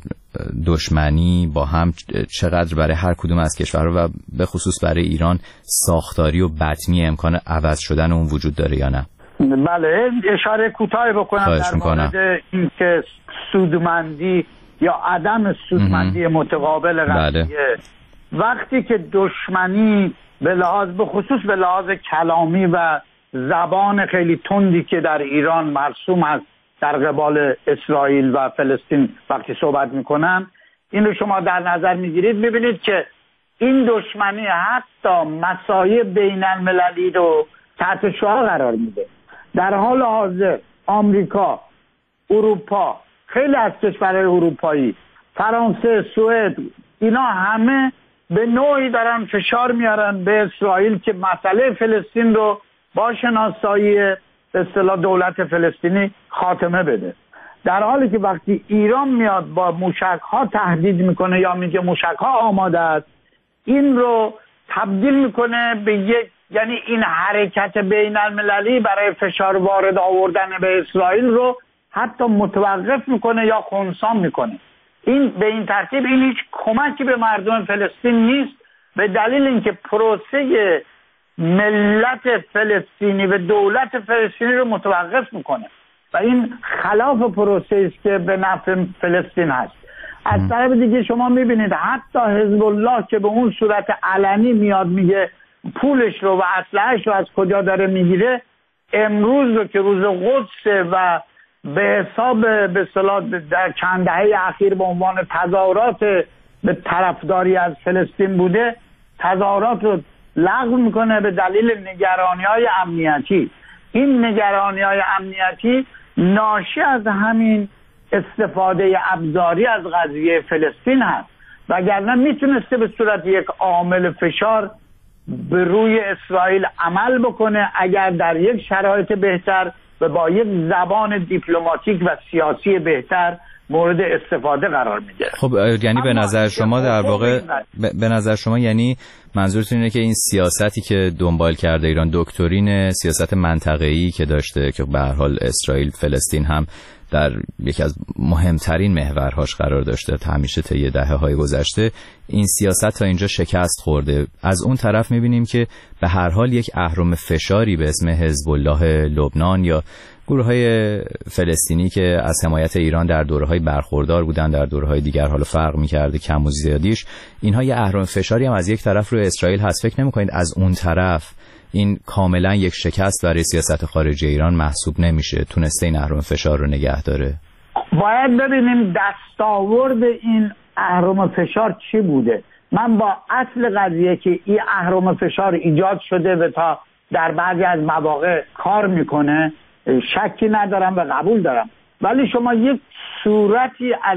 دشمنی با هم چقدر برای هر کدوم از کشورها و به خصوص برای ایران ساختاری و بطنی امکان عوض شدن اون وجود داره یا نه. بله، اشاره کوتاهی بکنم در مورد اینکه سودمندی یا عدم سودمندی متقابل قضیه. وقتی که دشمنی به خصوص به لحاظ کلامی و زبان خیلی تندی که در ایران مرسوم است در قبال اسرائیل و فلسطین وقتی صحبت میکنن، این رو شما در نظر میگیرید، میبینید که این دشمنی حتی مسایب بین المللی رو تحت شعاع قرار میده. در حال حاضر آمریکا، اروپا، خیلی از کشورهای اروپایی، فرانسه، سوئد، اینا همه به نوعی دارن فشار میارن به اسرائیل که مسئله فلسطین رو با شناسایی به اصطلاح دولت فلسطینی خاتمه بده. در حالی که وقتی ایران میاد با موشک‌ها تهدید میکنه یا میگه موشک‌ها آماده است، این رو تبدیل میکنه به یعنی این حرکت بین المللی برای فشار وارد آوردن به اسرائیل رو حتی متوقف میکنه یا خنثی میکنه. این به این ترتیب این هیچ کمکی به مردم فلسطین نیست، به دلیل اینکه پروسه ملت فلسطینی و دولت فلسطینی رو متوقف میکنه و این خلاف پروسه است که به نفع فلسطین هست. از طرف دیگه شما میبینید حتی حزب الله که به اون صورت علنی میاد میگه پولش رو و اسلحه‌اش رو از کجا داره میگیره، امروز رو که روز قدس و به حساب به اصطلاح در چند دهه اخیر به عنوان تظاهرات به طرفداری از فلسطین بوده، تظاهرات رو لغو میکنه به دلیل نگرانی‌های امنیتی. این نگرانی‌های امنیتی ناشی از همین استفاده ابزاری از قضیه فلسطین هست، وگرنه میتونسته به صورت یک عامل فشار به روی اسرائیل عمل بکنه اگر در یک شرایط بهتر و با یک زبان دیپلماتیک و سیاسی بهتر مورد استفاده قرار میده. خب یعنی به نظر شما در واقع به نظر شما یعنی منظورتون اینه که این سیاستی که دنبال کرده ایران، دکترین سیاست منطقه‌ای که داشته که به هر حال اسرائیل فلسطین هم در یکی از مهمترین محورهاش قرار داشته همیشه طی دهه‌های گذشته، این سیاست تا اینجا شکست خورده. از اون طرف می‌بینیم که به هر حال یک اهرم فشاری به اسم حزب الله لبنان یا گروه‌های فلسطینی که از حمایت ایران در دوره‌های برخوردار بودن، در دوره‌های دیگر حالا فرق می‌کرده کم و زیادیش، اینها یه اهرم فشاری هم از یک طرف روی اسرائیل هست. فکر نمی‌کنید از اون طرف این کاملا یک شکست برای سیاست خارجی ایران محسوب نمیشه؟ تونسته این اهرم فشار رو نگه داره؟ باید ببینیم دستاورد این اهرم فشار چی بوده. من با اصل قضیه که این اهرم فشار ایجاد شده و تا در بعضی از مواقع کار میکنه شکی ندارم و قبول دارم، ولی شما یک صورتی از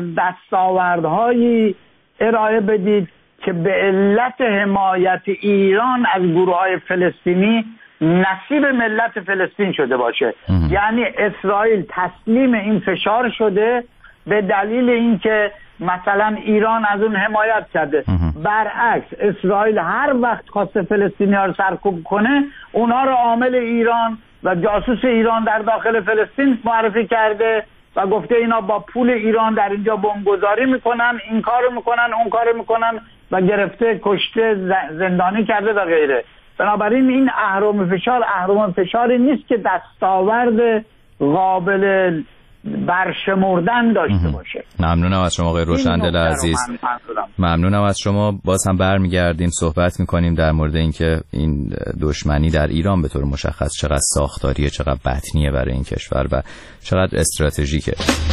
دستاوردهایی ارائه بدید که به علت حمایت ایران از گروه‌های فلسطینی نصیب ملت فلسطین شده باشه. یعنی اسرائیل تسلیم این فشار شده به دلیل اینکه مثلا ایران از اون حمایت کرده. برعکس اسرائیل هر وقت خواسته فلسطینی‌ها رو سرکوب کنه، اونها رو عامل ایران و جاسوس ایران در داخل فلسطین معرفی کرده و گفته اینا با پول ایران در اینجا بمبگذاری میکنن، این کارو میکنن، اون کارو میکنن و گرفته، کشته، زندانی کرده و غیره. بنابراین این اهرم فشاری نیست که دستاورد قابل برشمردن داشته باشه. ممنونم از شما آقای روشندل عزیز. ممنونم از شما. باز هم برمیگردیم صحبت میکنیم در مورد اینکه این دشمنی در ایران به طور مشخص چقدر ساختاریه، چقدر بطنیه برای این کشور و چقدر استراتژیکه.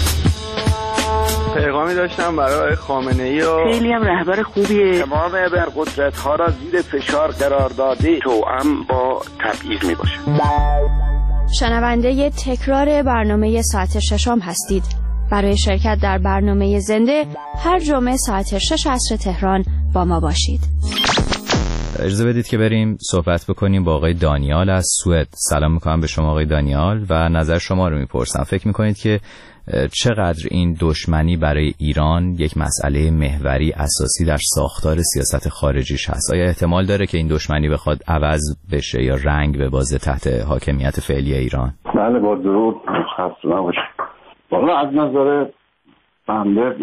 پیغامی داشتم برای خامنه‌ای و خیلی هم رهبر خوبیه. تمام ابرقدرت‌ها را زیر فشار قرار داده توأم با تبعیض میباشه. شنونده تکرار برنامه ساعت ششم هستید. برای شرکت در برنامه زنده هر جمعه ساعت 6 عصر تهران با ما باشید. اجازه بدید که بریم صحبت بکنیم با آقای دانیال از سوئد. سلام میکنم به شما آقای دانیال و نظر شما رو میپرسم. فکر میکنید که چقدر این دشمنی برای ایران یک مسئله محوری اساسی در ساختار سیاست خارجیش هست؟ آیا احتمال داره که این دشمنی بخواد عوض بشه یا رنگ ببازه تحت حاکمیت فعلی ایران؟ بله، با درود، خسته نباشید. والا از نظر بنده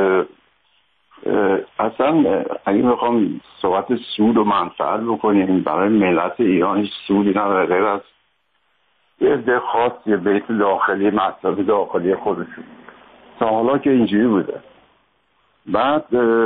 اصلا اگه بخوام صحبت سود و منفعت بکنیم برای ملت ایران هیچ سودی نداره غیر از یه عده خاص، یه بیت داخلی، مطلب داخلی خودشون. تا حالا که اینجوری بوده. بعد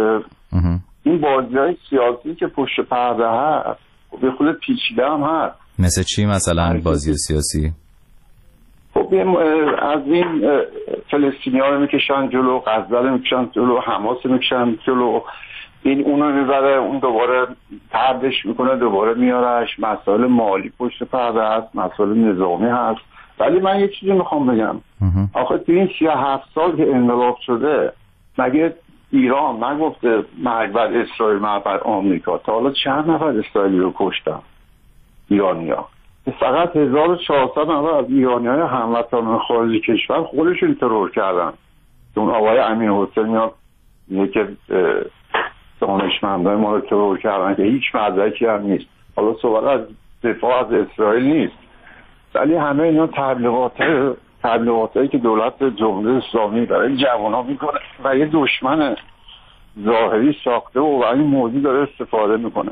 این بازی‌های سیاسی که پشت پرده هست به خود پیچیده هم هست. مثل چی مثلا بازی سیاسی؟ خب از این فلسطینی‌ها رو میکشن جلو، غزه رو میکشن جلو، حماس رو میکشن جلو، این اونو میبره، اون دوباره طردش میکنه، دوباره میارش. مسائل مالی پشت پرده هست، مسائل نظامی هست. ولی من یه چیزی میخوام بگم. آخه تو این 37 سال که انقلاب شده مگه ایران نگفته مرگ بر اسرائیل، مرگ بر آمریکا؟ تا حالا چند نفر اسرائیلی رو کشتن ایرانی‌ها؟ فقط 1400 نفر از ایرانی‌های هموطنان خارج کشور خودشون ترور کردن. اون آقای امین حسینی میگه که دانشمندای ما رو ترور کردن که هیچ مدرکی هم نیست. حالا صحبت از دفاع از اسرائیل نیست، ولی همه اینا تبلیغاتایی که دولت جمهوری اسلامی برای جوان‌ها میکنه و یه دشمن ظاهری ساخته و این موضوع داره استفاده میکنه.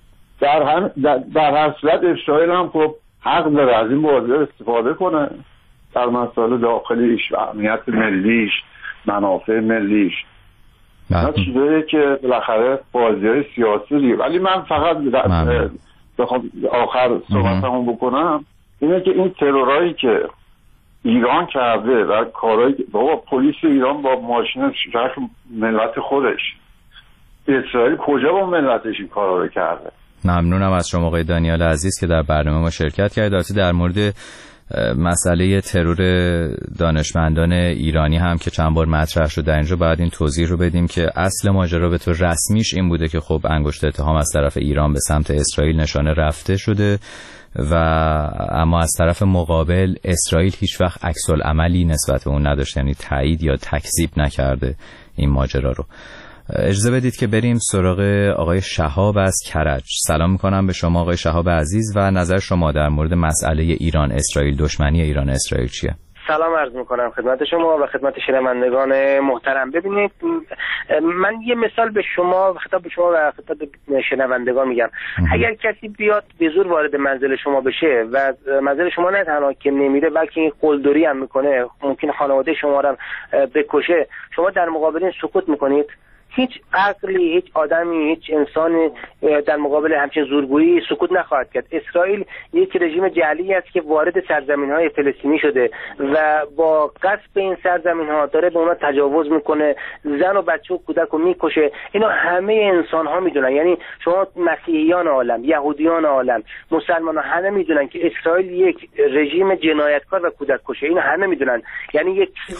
در هر صورت اسرائیل هم خب حق داره از این بازی استفاده کنه در مسائل داخلیش و امنیت ملیش، منافع ملیش. نه چیزایی که بالاخره بازی‌های سیاسی دیگه. ولی من فقط بخوام آخر صحبتمو بکنم اینه که این ترورایی که ایران کرده و کارهایی که بابا پلیس ایران با ماشین شکر ملت خودش، اسرائیل کجا با ملتش این کارا رو کرده؟ ممنونم از شما آقای دانیال عزیز که در برنامه ما شرکت کردید. در مورد مسئله ترور دانشمندان ایرانی هم که چند بار مطرح شد در اینجا باید این توضیح رو بدیم که اصل ماجرا به طور رسمیش این بوده که خب انگشت اتهام از طرف ایران به سمت اسرائیل نشانه رفته شده و اما از طرف مقابل اسرائیل هیچ وقت عکس العملی نسبت به اون نداشته، یعنی تایید یا تکذیب نکرده این ماجرا رو. اجازه بدید که بریم سراغ آقای شهاب از کرج. سلام میکنم به شما آقای شهاب عزیز و نظر شما در مورد مسئله ایران اسرائیل، دشمنی ایران اسرائیل چیه؟ سلام عرض میکنم خدمت شما و خدمت شنوندگان محترم. ببینید من یه مثال به شما، خطاب به شما و خطاب به شنوندگان میگم. اگر کسی بیاد به زور وارد منزل شما بشه و منزل شما نه تنها که نمیره بلکه این قلدری هم میکنه، ممکن خانواده شما رو بکشه، شما در مقابل این سکوت میکنید؟ هیچ عقلی، هیچ آدمی، هیچ انسانی در مقابل همچین زورگویی سکوت نخواهد کرد. اسرائیل یک رژیم جعلی است که وارد سرزمین‌های فلسطینی شده و با غصب این سرزمین‌ها داره به اونها تجاوز میکنه، زن و بچه و کودک رو میکشه. اینا همه انسان‌ها میدونن، یعنی شما مسیحیان عالم، یهودیان عالم، مسلمان‌ها همه میدونن که اسرائیل یک رژیم جنایتکار و کودک کشه. اینا همه میدونن، یعنی یک چیز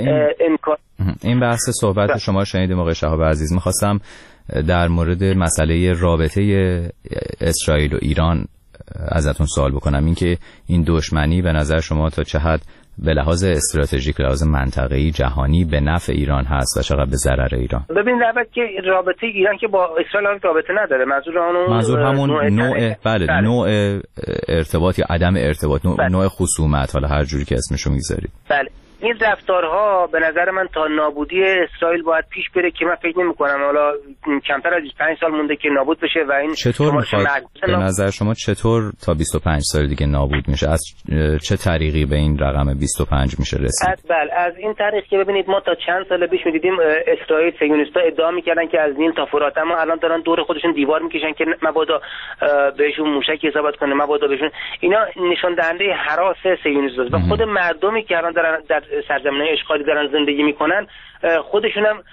این بحث صحبت شما شنیدیم آقای شهاب عزیز. میخواستم در مورد مسئله رابطه اسرائیل و ایران ازتون سوال بکنم، اینکه این دشمنی به نظر شما تا چه حد به لحاظ استراتژیک، به لحاظ منطقه‌ای جهانی به نفع ایران هست و چقدر به ضرر ایران؟ ببین البته که رابطه ایران که با اسرائیل رابطه نداره، منظور همون نوع بله نوع ارتباط یا عدم ارتباط، نوع خصومت، حالا هر جوری که اسمشو میذارید. بله این رفتارها به نظر من تا نابودی اسرائیل باید پیش بره که من فکر نمی‌کنم حالا کمتر از 25 سال مونده که نابود بشه و این چطور میخواد به نظر شما چطور تا 25 سال دیگه نابود میشه؟ از چه طریقی به این رقم 25 میشه رسید؟ از این طریق که ببینید ما تا چند سال پیش می‌دیدیم اسرائیل صهیونیست‌ها ادعا می‌کردن که از نیل تا فرات، اما الان دارن دور خودشون دیوار می‌کشن که مبادا بهشون موشک اصابت کنه، مبادا بهشون. اینا نشون دهنده هراس صهیونیست‌ها و خود مردمی که الان دارن در سرزمین‌های اشغالی دارن زندگی میکنن خودشون هم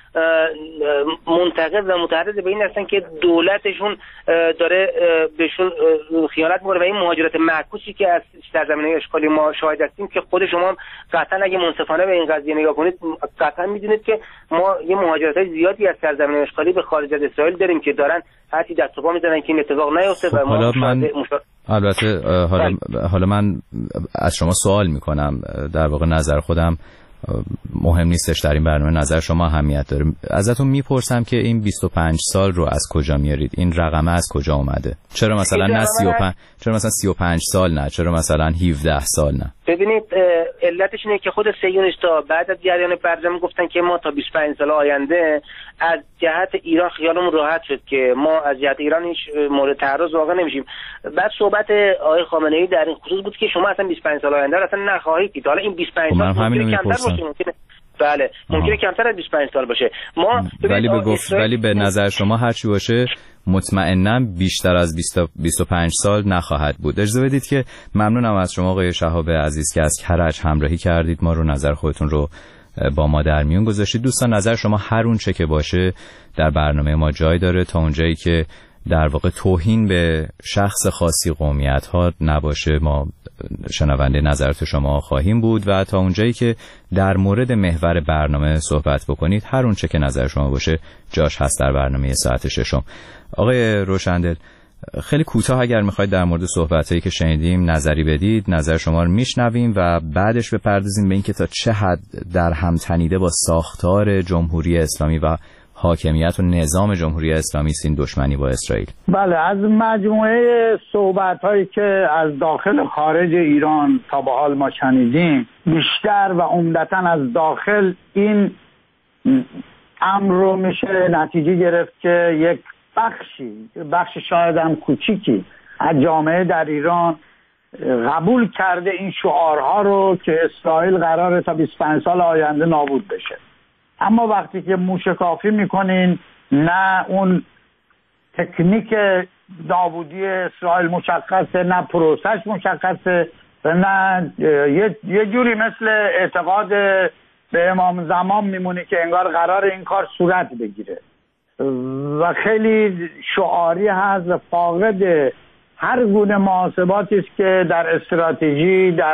منتقد و متحد به این هستن که دولتشون داره بهشون خیانت میکنه و این مهاجرت معکوسی که از سرزمین‌های اشغالی ما شاهد هستیم که خود شما هم قطعا اگه منصفانه به این قضیه نگاه کنید قطعا میدونید که ما یه مهاجرت‌های زیادی از سرزمین‌های اشغالی به خارج از اسرائیل داریم که دارن هرچی دست و پا میزنن که این اتفاق نیفته. و ما البته حالا من از شما سوال میکنم، در واقع نظر خودم مهم نیستش در این برنامه، نظر شما اهمیت داره. ازتون میپرسم که این 25 سال رو از کجا میارید؟ این رقمه از کجا اومده؟ چرا مثلا نه 35 چرا مثلا 35 سال نه؟ چرا مثلا 17 سال نه؟ ببینید علتش اینه که خود صهیونیست‌ها بعد از جریان برجام گفتن که ما تا 25 سال آینده از جهت ایران خیالمون راحت شد که ما از جهت ایران هیچ مورد تعرض واقع نمیشیم. بعد صحبت آقای خامنه‌ای در این خصوص بود که شما اصلا 25 سال آینده اصلا نخواهید دید. حالا این 25 سال ممکنه کمتر باشه، ممکنه بله ممکنه کمتر از 25 سال باشه. ما ولی به نظر شما هر چی باشه مطمئناً بیشتر از 25 سال نخواهد بود. اجازه بدید که ممنونم از شما آقای شهاب عزیز که از کرج همراهی کردید، ما رو نظر خودتون رو با ما در میون گذاشتید. دوستان نظر شما هر اون چه که باشه در برنامه ما جای داره، تا اونجایی که در واقع توهین به شخص خاصی قومیت ها نباشه ما شنونده نظرات شما خواهیم بود و تا اونجایی که در مورد محور برنامه صحبت بکنید هر اون چه که نظر شما باشه جاش هست در برنامه ساعت ششم. آقای روشندل خیلی کوتاه اگر میخواید در مورد صحبتایی که شنیدیم نظری بدید، نظر شما رو میشنویم و بعدش بپردازیم به اینکه تا چه حد در هم تنیده با ساختار جمهوری اسلامی و حاکمیت و نظام جمهوری اسلامی است این دشمنی با اسرائیل. بله، از مجموعه صحبت‌هایی که از داخل و خارج ایران تا به حال ما شنیدیم، بیشتر و عمدتاً از داخل این امر رو میشه نتیجه گرفت که یک بخش شاید هم کوچیکی از جامعه در ایران قبول کرده این شعارها رو که اسرائیل قراره تا 25 سال آینده نابود بشه. اما وقتی که موشکافی میکنین، نه اون تکنیک نابودی اسرائیل مشخصه، نه پروسش مشخصه و نه یه جوری مثل اعتقاد به امام زمان میمونه که انگار قرار این کار صورت بگیره و خیلی شعاری هست و فاقد هر گونه محاسباتی است که در استراتژی، در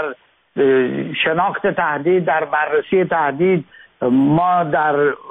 شناخت تهدید، در بررسی تهدید ما در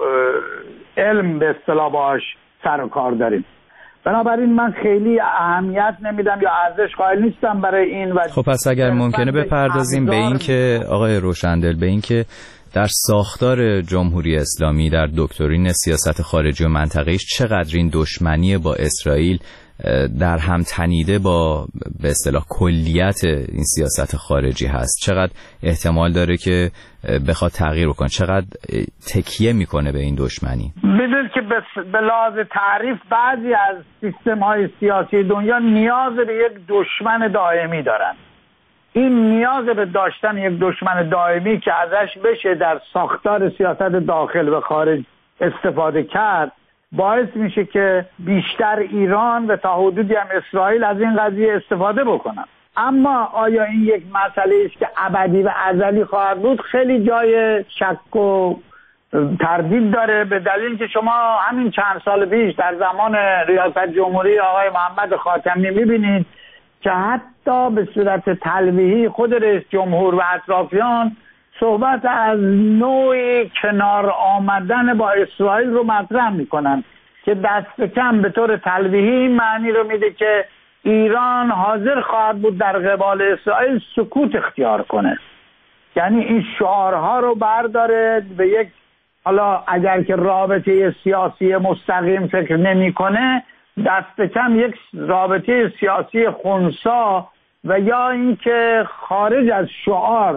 علم به اصطلاح باش سر و کار داریم. بنابراین من خیلی اهمیت نمیدم یا ارزش قائل نیستم برای این. و خب پس اگر ممکنه بپردازیم به این که آقای روشندل به این که در ساختار جمهوری اسلامی، در دکترین سیاست خارجی و منطقه‌ایش چقدر این دشمنی با اسرائیل در هم تنیده با به اصطلاح کلیت این سیاست خارجی هست، چقدر احتمال داره که بخواد تغییر بکنه، چقدر تکیه میکنه به این دشمنی. میدونید که به لحاظ تعریف بعضی از سیستم‌های سیاسی دنیا نیاز به یک دشمن دائمی دارن. این نیاز به داشتن یک دشمن دائمی که ازش بشه در ساختار سیاست داخل و خارج استفاده کرد باعث میشه که بیشتر ایران و تا حدودی هم اسرائیل از این قضیه استفاده بکنن. اما آیا این یک مسئله است که ابدی و ازلی خواهد بود؟ خیلی جای شک و تردید داره، به دلیل که شما همین چند سال پیش در زمان ریاست جمهوری آقای محمد خاتمی میبینید که حتی به صورت تلویحی خود رئیس جمهور و اطرافیان صحبت از نوعی کنار آمدن با اسرائیل رو مطرح میکنن که دست کم به طور تلویحی این معنی رو میده که ایران حاضر خواهد بود در قبال اسرائیل سکوت اختیار کنه. یعنی این شعارها رو برداره به یک، حالا اگر که رابطه سیاسی مستقیم فکر نمیکنه، دست کم یک رابطه سیاسی خنثی و یا اینکه خارج از شعار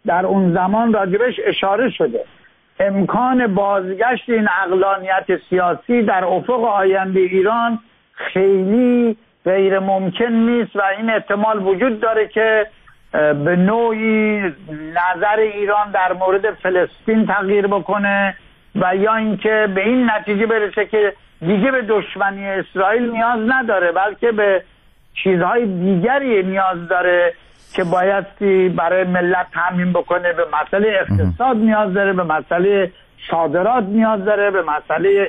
در اون زمان راجبش اشاره شده. امکان بازگشت این عقلانیت سیاسی در افق آینده ایران خیلی غیر ممکن نیست و این احتمال وجود داره که به نوعی نظر ایران در مورد فلسطین تغییر بکنه و یا اینکه به این نتیجه برسه که دیگه به دشمنی اسرائیل نیاز نداره، بلکه به چیزهای دیگری نیاز داره که بایستی برای ملت تامین بکنه. به مسئله اقتصاد نیاز داره، به مسئله صادرات نیاز داره، به مسئله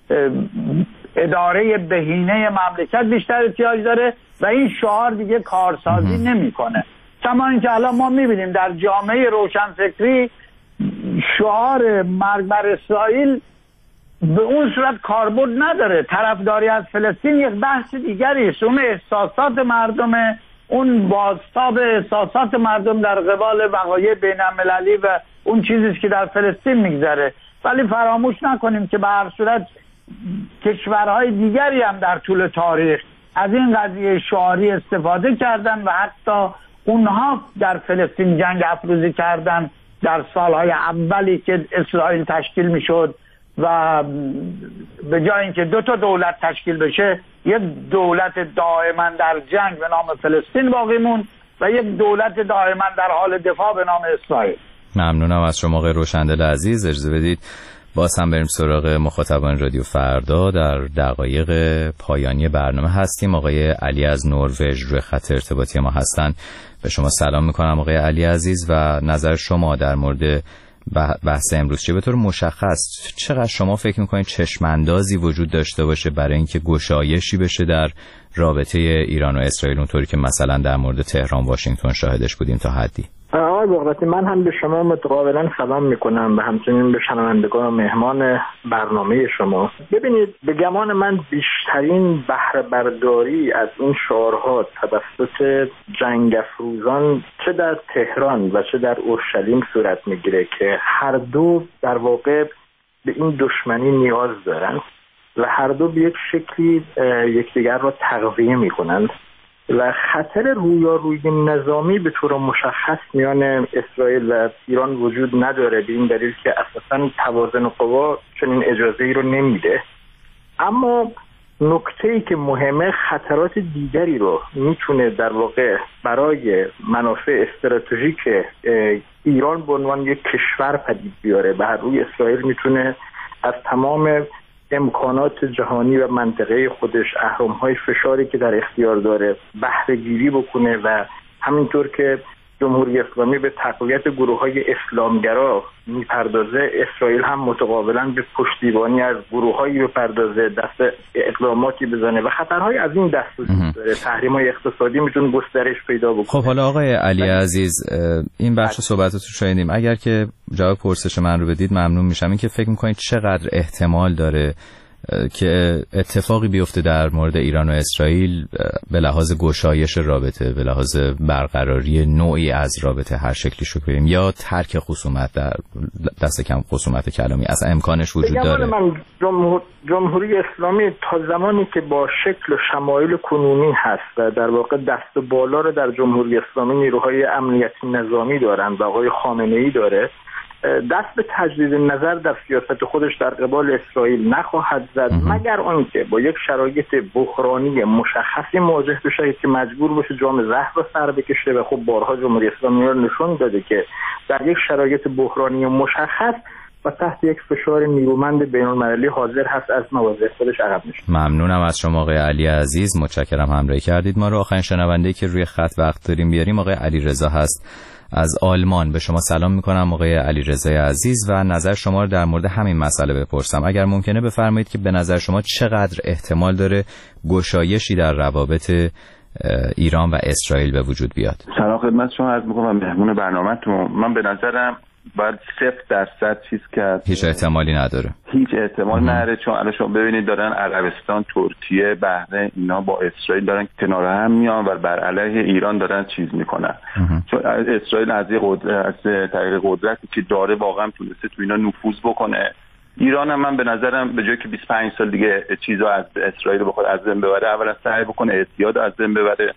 اداره بهینه مملکت بیشتر احتیاج داره و این شعار دیگه کارسازی نمیکنه. کما اینکه الان ما میبینیم در جامعه روشنفکری شعار مرگ بر اسرائیل به اون صورت کاربرد نداره. طرفداری از فلسطین یک بحث دیگری است، اون احساسات مردمه، اون بازتاب احساسات مردم در قبال وقایع بین المللی و اون چیزیست که در فلسطین میگذره. ولی فراموش نکنیم که به هر صورت کشورهای دیگری هم در طول تاریخ از این قضیه شعاری استفاده کردن و حتی اونها در فلسطین جنگ افروزی کردن در سالهای اولی که اسرائیل تشکیل میشد و به جای اینکه دو تا دولت تشکیل بشه یک دولت دائما در جنگ به نام فلسطین باقی موند و یک دولت دائما در حال دفاع به نام اسرائیل. ممنونم از شما آقای روشندل عزیز. اجازه بدید باز هم بریم سراغ مخاطبان رادیو فردا. در دقایق پایانی برنامه هستیم. آقای علی از نروژ روی خط ارتباطی ما هستن. به شما سلام میکنم آقای علی عزیز و نظر شما در مورد بحث امروز چه؟ به طور مشخص چقدر شما فکر میکنید چشماندازی وجود داشته باشه برای اینکه گشایشی بشه در رابطه ایران و اسرائیل اونطوری که مثلا در مورد تهران واشنگتن شاهدش بودیم تا حدی؟ آقای بغدادی، من هم به شما متقابلا سلام میکنم و همچنین به شنوندگان و مهمان برنامه شما. ببینید، به گمان من بیشترین بهره برداری از این شعارها توسط جنگ افروزان چه در تهران و چه در اورشلیم صورت میگیره که هر دو در واقع به این دشمنی نیاز دارند و هر دو به یک شکلی یکدیگر را تغذیه میکنند و خطر رویارویی نظامی به طور مشخص میان اسرائیل و ایران وجود نداره، به این دلیل که اساساً توازن قوا چنین اجازه‌ای رو نمیده. اما نکته‌ای که مهمه، خطرات دیگری رو میتونه در واقع برای منافع استراتژیک ایران به عنوان یک کشور پدید بیاره. بر روی اسرائیل میتونه از تمام امکانات جهانی و منطقه خودش، اهرم‌های فشاری که در اختیار داره، بهره گیری بکنه و همینطور که جمهوری اسلامی به تقویت گروه‌های اسلامگرا میپردازه، اسرائیل هم متقابلا به پشتیبانی از گروه‌هایی بپردازه، دست اقداماتی بزنه و خطرهای از این دست وجود داره. تحریم‌های اقتصادی میتونه گسترش پیدا بکنه. خب حالا آقای علی عزیز، این بخش صحبتاتون شنیدیم. اگر که جواب پرسش من رو بدید ممنون میشم. این که فکر می‌کنید چقدر احتمال داره که اتفاقی بیفته در مورد ایران و اسرائیل به لحاظ گشایش رابطه، به لحاظ برقراری نوعی از رابطه هر شکلی شو کنیم، یا ترک خصومت، در دست کم خصومت کلامی، اصلا امکانش وجود داره؟ من جمهوری اسلامی تا زمانی که با شکل و شمایل کنونی هست و در واقع دست بالا رو در جمهوری اسلامی نیروهای امنیتی نظامی دارن و آقای خامنه‌ای داره، دست به تجدید نظر در سیاست خودش در قبال اسرائیل نخواهد زد مگر آنکه با یک شرایط بحرانی مشخصی مواجه بشه که مجبور باشه جام زهر رو سر بکشه و خب بارها جمهوری اسلامی رو نشون داده که در یک شرایط بحرانی مشخص و تحت یک فشار نیرومند بین‌المللی حاضر هست از مواضع خودش عقب نشه. ممنونم از شما آقای علی عزیز، متشکرم همراهی کردید ما رو. آخرین شنونده‌ای که روی خط وقت داریم بیاریم آقای علیرضا هست از آلمان. به شما سلام میکنم آقای علیرضا عزیز و نظر شما رو در مورد همین مسئله بپرسم. اگر ممکنه بفرمایید که به نظر شما چقدر احتمال داره گشایشی در روابط ایران و اسرائیل به وجود بیاد؟ سلام خدمت شما عرض میکنم مهمون برنامه‌تون. من به نظرم باید 0% چیز کرد. هیچ احتمالی نداره. هیچ احتمال نداره، چون الان شما ببینید دارن عربستان، ترکیه، بحرین اینا با اسرائیل دارن کنار هم میان و بر علیه ایران دارن چیز میکنن. چون اسرائیل از طریق قدرتی که داره واقعا تونسته تو اینا نفوذ بکنه. ایران هم من به نظرم به جای که 25 سال دیگه چیزا از اسرائیل بخواد از بین ببره، اولا سعی بکنه اعتیاد از بین ببره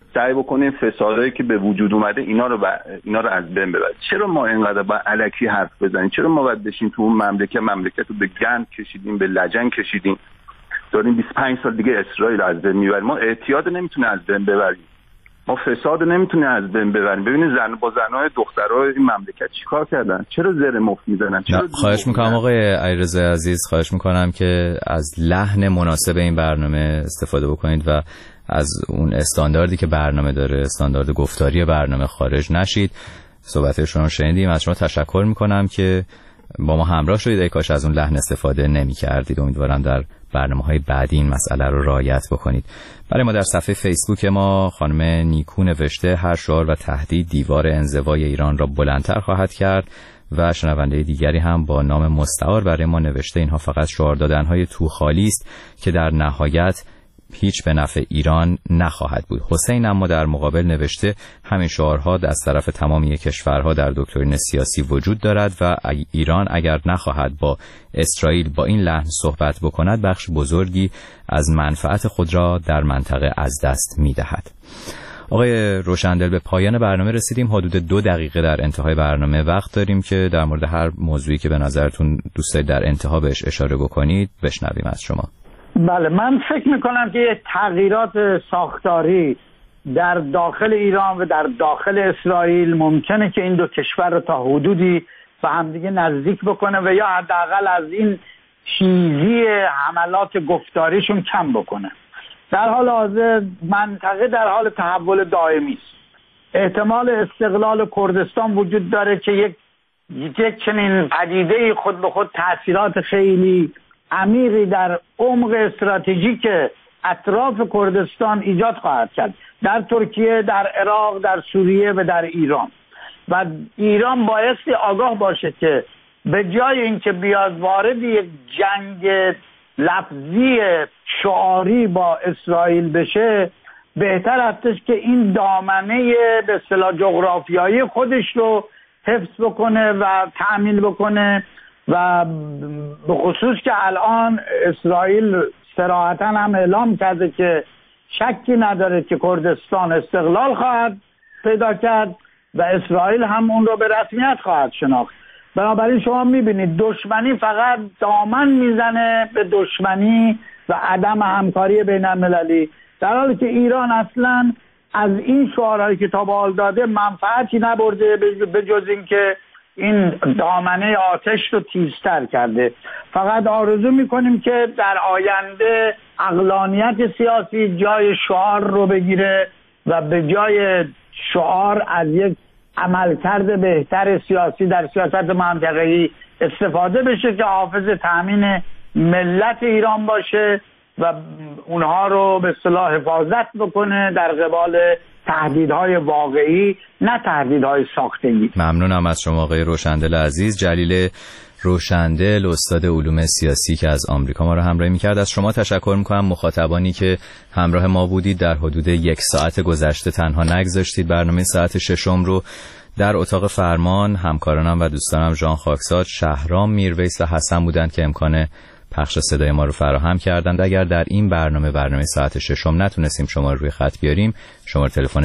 سعی بکنیم فسادایی که به وجود اومده اینا رو از بین ببریم. چرا ما اینقدر با الکی حرف بزنیم؟ چرا ما باید بشیم تو اون مملکت رو به گند کشیدیم، به لجن کشیدیم، داریم 25 سال دیگه اسرائیل از بین میبریم. ما اعتیاد نمیتونه از بین ببریم، ما فساد نمیتونه از بین ببریم. ببینید با زنهای دخترای این مملکت چیکار کردن؟ چرا زر مفت میزنن؟ خواهش میکنم آقای علیرضا عزیز، خواهش میکنم که از لحن مناسب این برنامه استفاده بکنید و از اون استانداردی که برنامه داره، استاندارد گفتاری برنامه، خارج نشید. صحبت شما شنیدیم، از شما تشکر میکنم که با ما همراه شدید. ای کاش از اون لحن استفاده نمی‌کردید. امیدوارم در برنامه‌های بعدی این مسئله رو رعایت بکنید. برای ما در صفحه فیسبوک ما خانم نیکو نوشته هر شعار و تهدید دیوار انزوای ایران را بلندتر خواهد کرد و شنونده دیگری هم با نام مستعار برای ما نوشته اینها فقط شعار دادن‌های توخالی است که در نهایت هیچ به نفع ایران نخواهد بود. حسین اما در مقابل نوشته همین شعارها از طرف تمامی کشورها در دکترین سیاسی وجود دارد و ایران اگر نخواهد با اسرائیل با این لحن صحبت بکند بخش بزرگی از منفعت خود را در منطقه از دست می‌دهد. آقای روشندل، به پایان برنامه رسیدیم. حدود 2 دقیقه در انتهای برنامه وقت داریم که در مورد هر موضوعی که به نظرتون دوست دارید در انتها بهش اشاره بکنید بشنویم از شما. بله، من فکر میکنم که تغییرات ساختاری در داخل ایران و در داخل اسرائیل ممکنه که این دو کشور رو تا حدودی به همدیگه نزدیک بکنه و یا حداقل از این چیزی حملات گفتاریشون کم بکنه. در حال حاضر منطقه در حال تحول دائمی است. احتمال استقلال کردستان وجود داره که یک چنین پدیده خود به خود تأثیرات خیلی عمیقی در عمق استراتژیک اطراف کردستان ایجاد خواهد کرد، در ترکیه، در عراق، در سوریه و در ایران. و ایران بایستی آگاه باشه که به جای اینکه بیاد وارد یک جنگ لفظی شعاری با اسرائیل بشه، بهتر هستش که این دامنه به اصطلاح جغرافیایی خودش رو حفظ بکنه و تأمین بکنه و به خصوص که الان اسرائیل صراحتاً هم اعلام کرده که شکی نداره که کردستان استقلال خواهد پیدا کرد و اسرائیل هم اون رو به رسمیت خواهد شناخت. بنابراین شما میبینید دشمنی فقط دامن میزنه به دشمنی و عدم همکاری بین المللی، در حالی که ایران اصلا از این شعارهایی که تا به حال داده منفعتی نبرده به جز اینکه این دامنه آتش رو تیزتر کرده. فقط آرزو میکنیم که در آینده عقلانیت سیاسی جای شعار رو بگیره و به جای شعار از یک عملکرد بهتر سیاسی در سیاست منطقه‌ای استفاده بشه که حافظ تأمین ملت ایران باشه و اونها رو به اصطلاح حفاظت بکنه در قبال تهدیدهای واقعی، نه تهدیدهای ساختگی. ممنونم از شما آقای روشندل عزیز. جلیل روشندل، استاد علوم سیاسی که از آمریکا ما رو همراهی می‌کرد. از شما تشکر می‌کنم، مخاطبانی که همراه ما بودید در حدود 1 ساعت گذشته تنها نگذاشتید. برنامه ساعت 6 رو در اتاق فرمان همکارانم و دوستانم ژان خاکساد، شهرام میرویس و حسن بودند که امکان پخش صدای ما رو فراهم کردند. اگر در این برنامه ساعت 6 نتونستیم شما رو روی خط بیاریم، شماره تلفن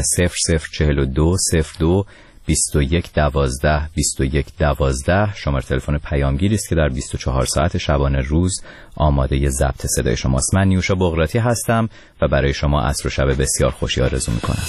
0042 02 21 12 21 12 شماره تلفن پیامگیری است که در 24 ساعت شبانه روز آماده ضبط صدای شماست. من نیوشا بغراتی هستم و برای شما عصر و شب بسیار خوشی آرزو میکنم.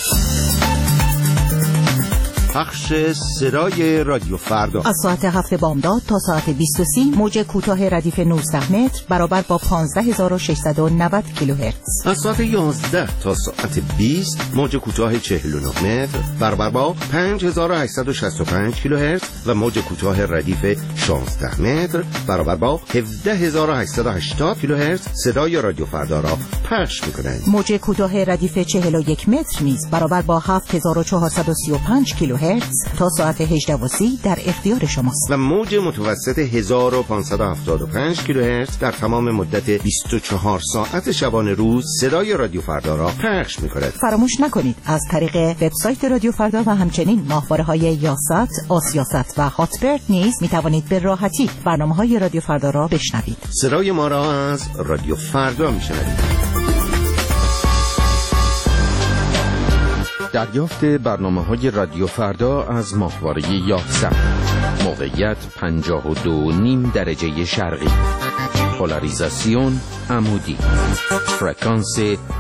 پخش صدای رادیو فردا از ساعت 7 بامداد تا ساعت 20:30 موج کوتاه ردیف 19 متر برابر با 15690 کیلوهرتز. از ساعت 11 تا ساعت 20 موج کوتاه 49 متر برابر با 5865 کیلوهرتز و موج کوتاه ردیف 16 متر برابر با 17880 کیلوهرتز صدای رادیو فردا را پخش می‌کنند. موج کوتاه ردیف 41 متر نیز برابر با 7435 کیلوهرتز تا ساعت 18:30 در اختیار شماست. و موج متوسط 1575 کیلوهرتز در تمام مدت 24 ساعت شبانه روز صدای رادیو فردا را پخش می‌کند. فراموش نکنید از طریق وبسایت رادیو فردا و همچنین ماهواره‌های یاست، آسیاست و هاتبرد نیز می‌توانید به راحتی برنامه‌های رادیو فردا را بشنوید. صدای ما را از رادیو فردا می‌شنوید. دریافت برنامه‌های رادیو فردا از ماهواره یاهصد. موقعیت 52.5 درجه شرقی. پولاریزاسیون عمودی. فرکانس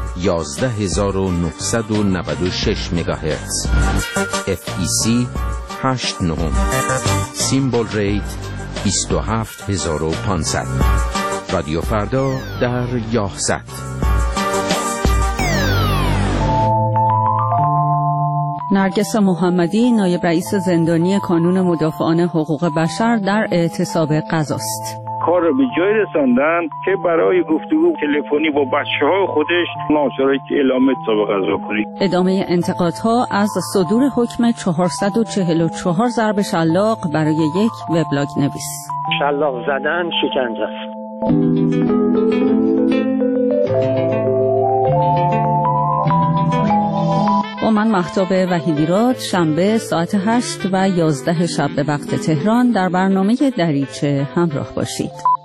11996 مگاهرتز. FEC 89. سیمبل ریت 27500. رادیو فردا در یاهصد. نرگس محمدی، نایب رئیس زندانی کانون مدافعان حقوق بشر، در اعتصاب غذاست. کار رو به جای رساندن که برای گفتگو تلفنی با بچه‌های خودش ناچار که اعلام اعتصاب غذا کنید. ادامه انتقادها از صدور حکم 444 ضرب شلاق برای یک وبلاگ نویس. شلاق زدن شکنجه است. با من مهتاب وحیدیراد، شنبه ساعت 8 و 11 شب به وقت تهران در برنامه دریچه همراه باشید.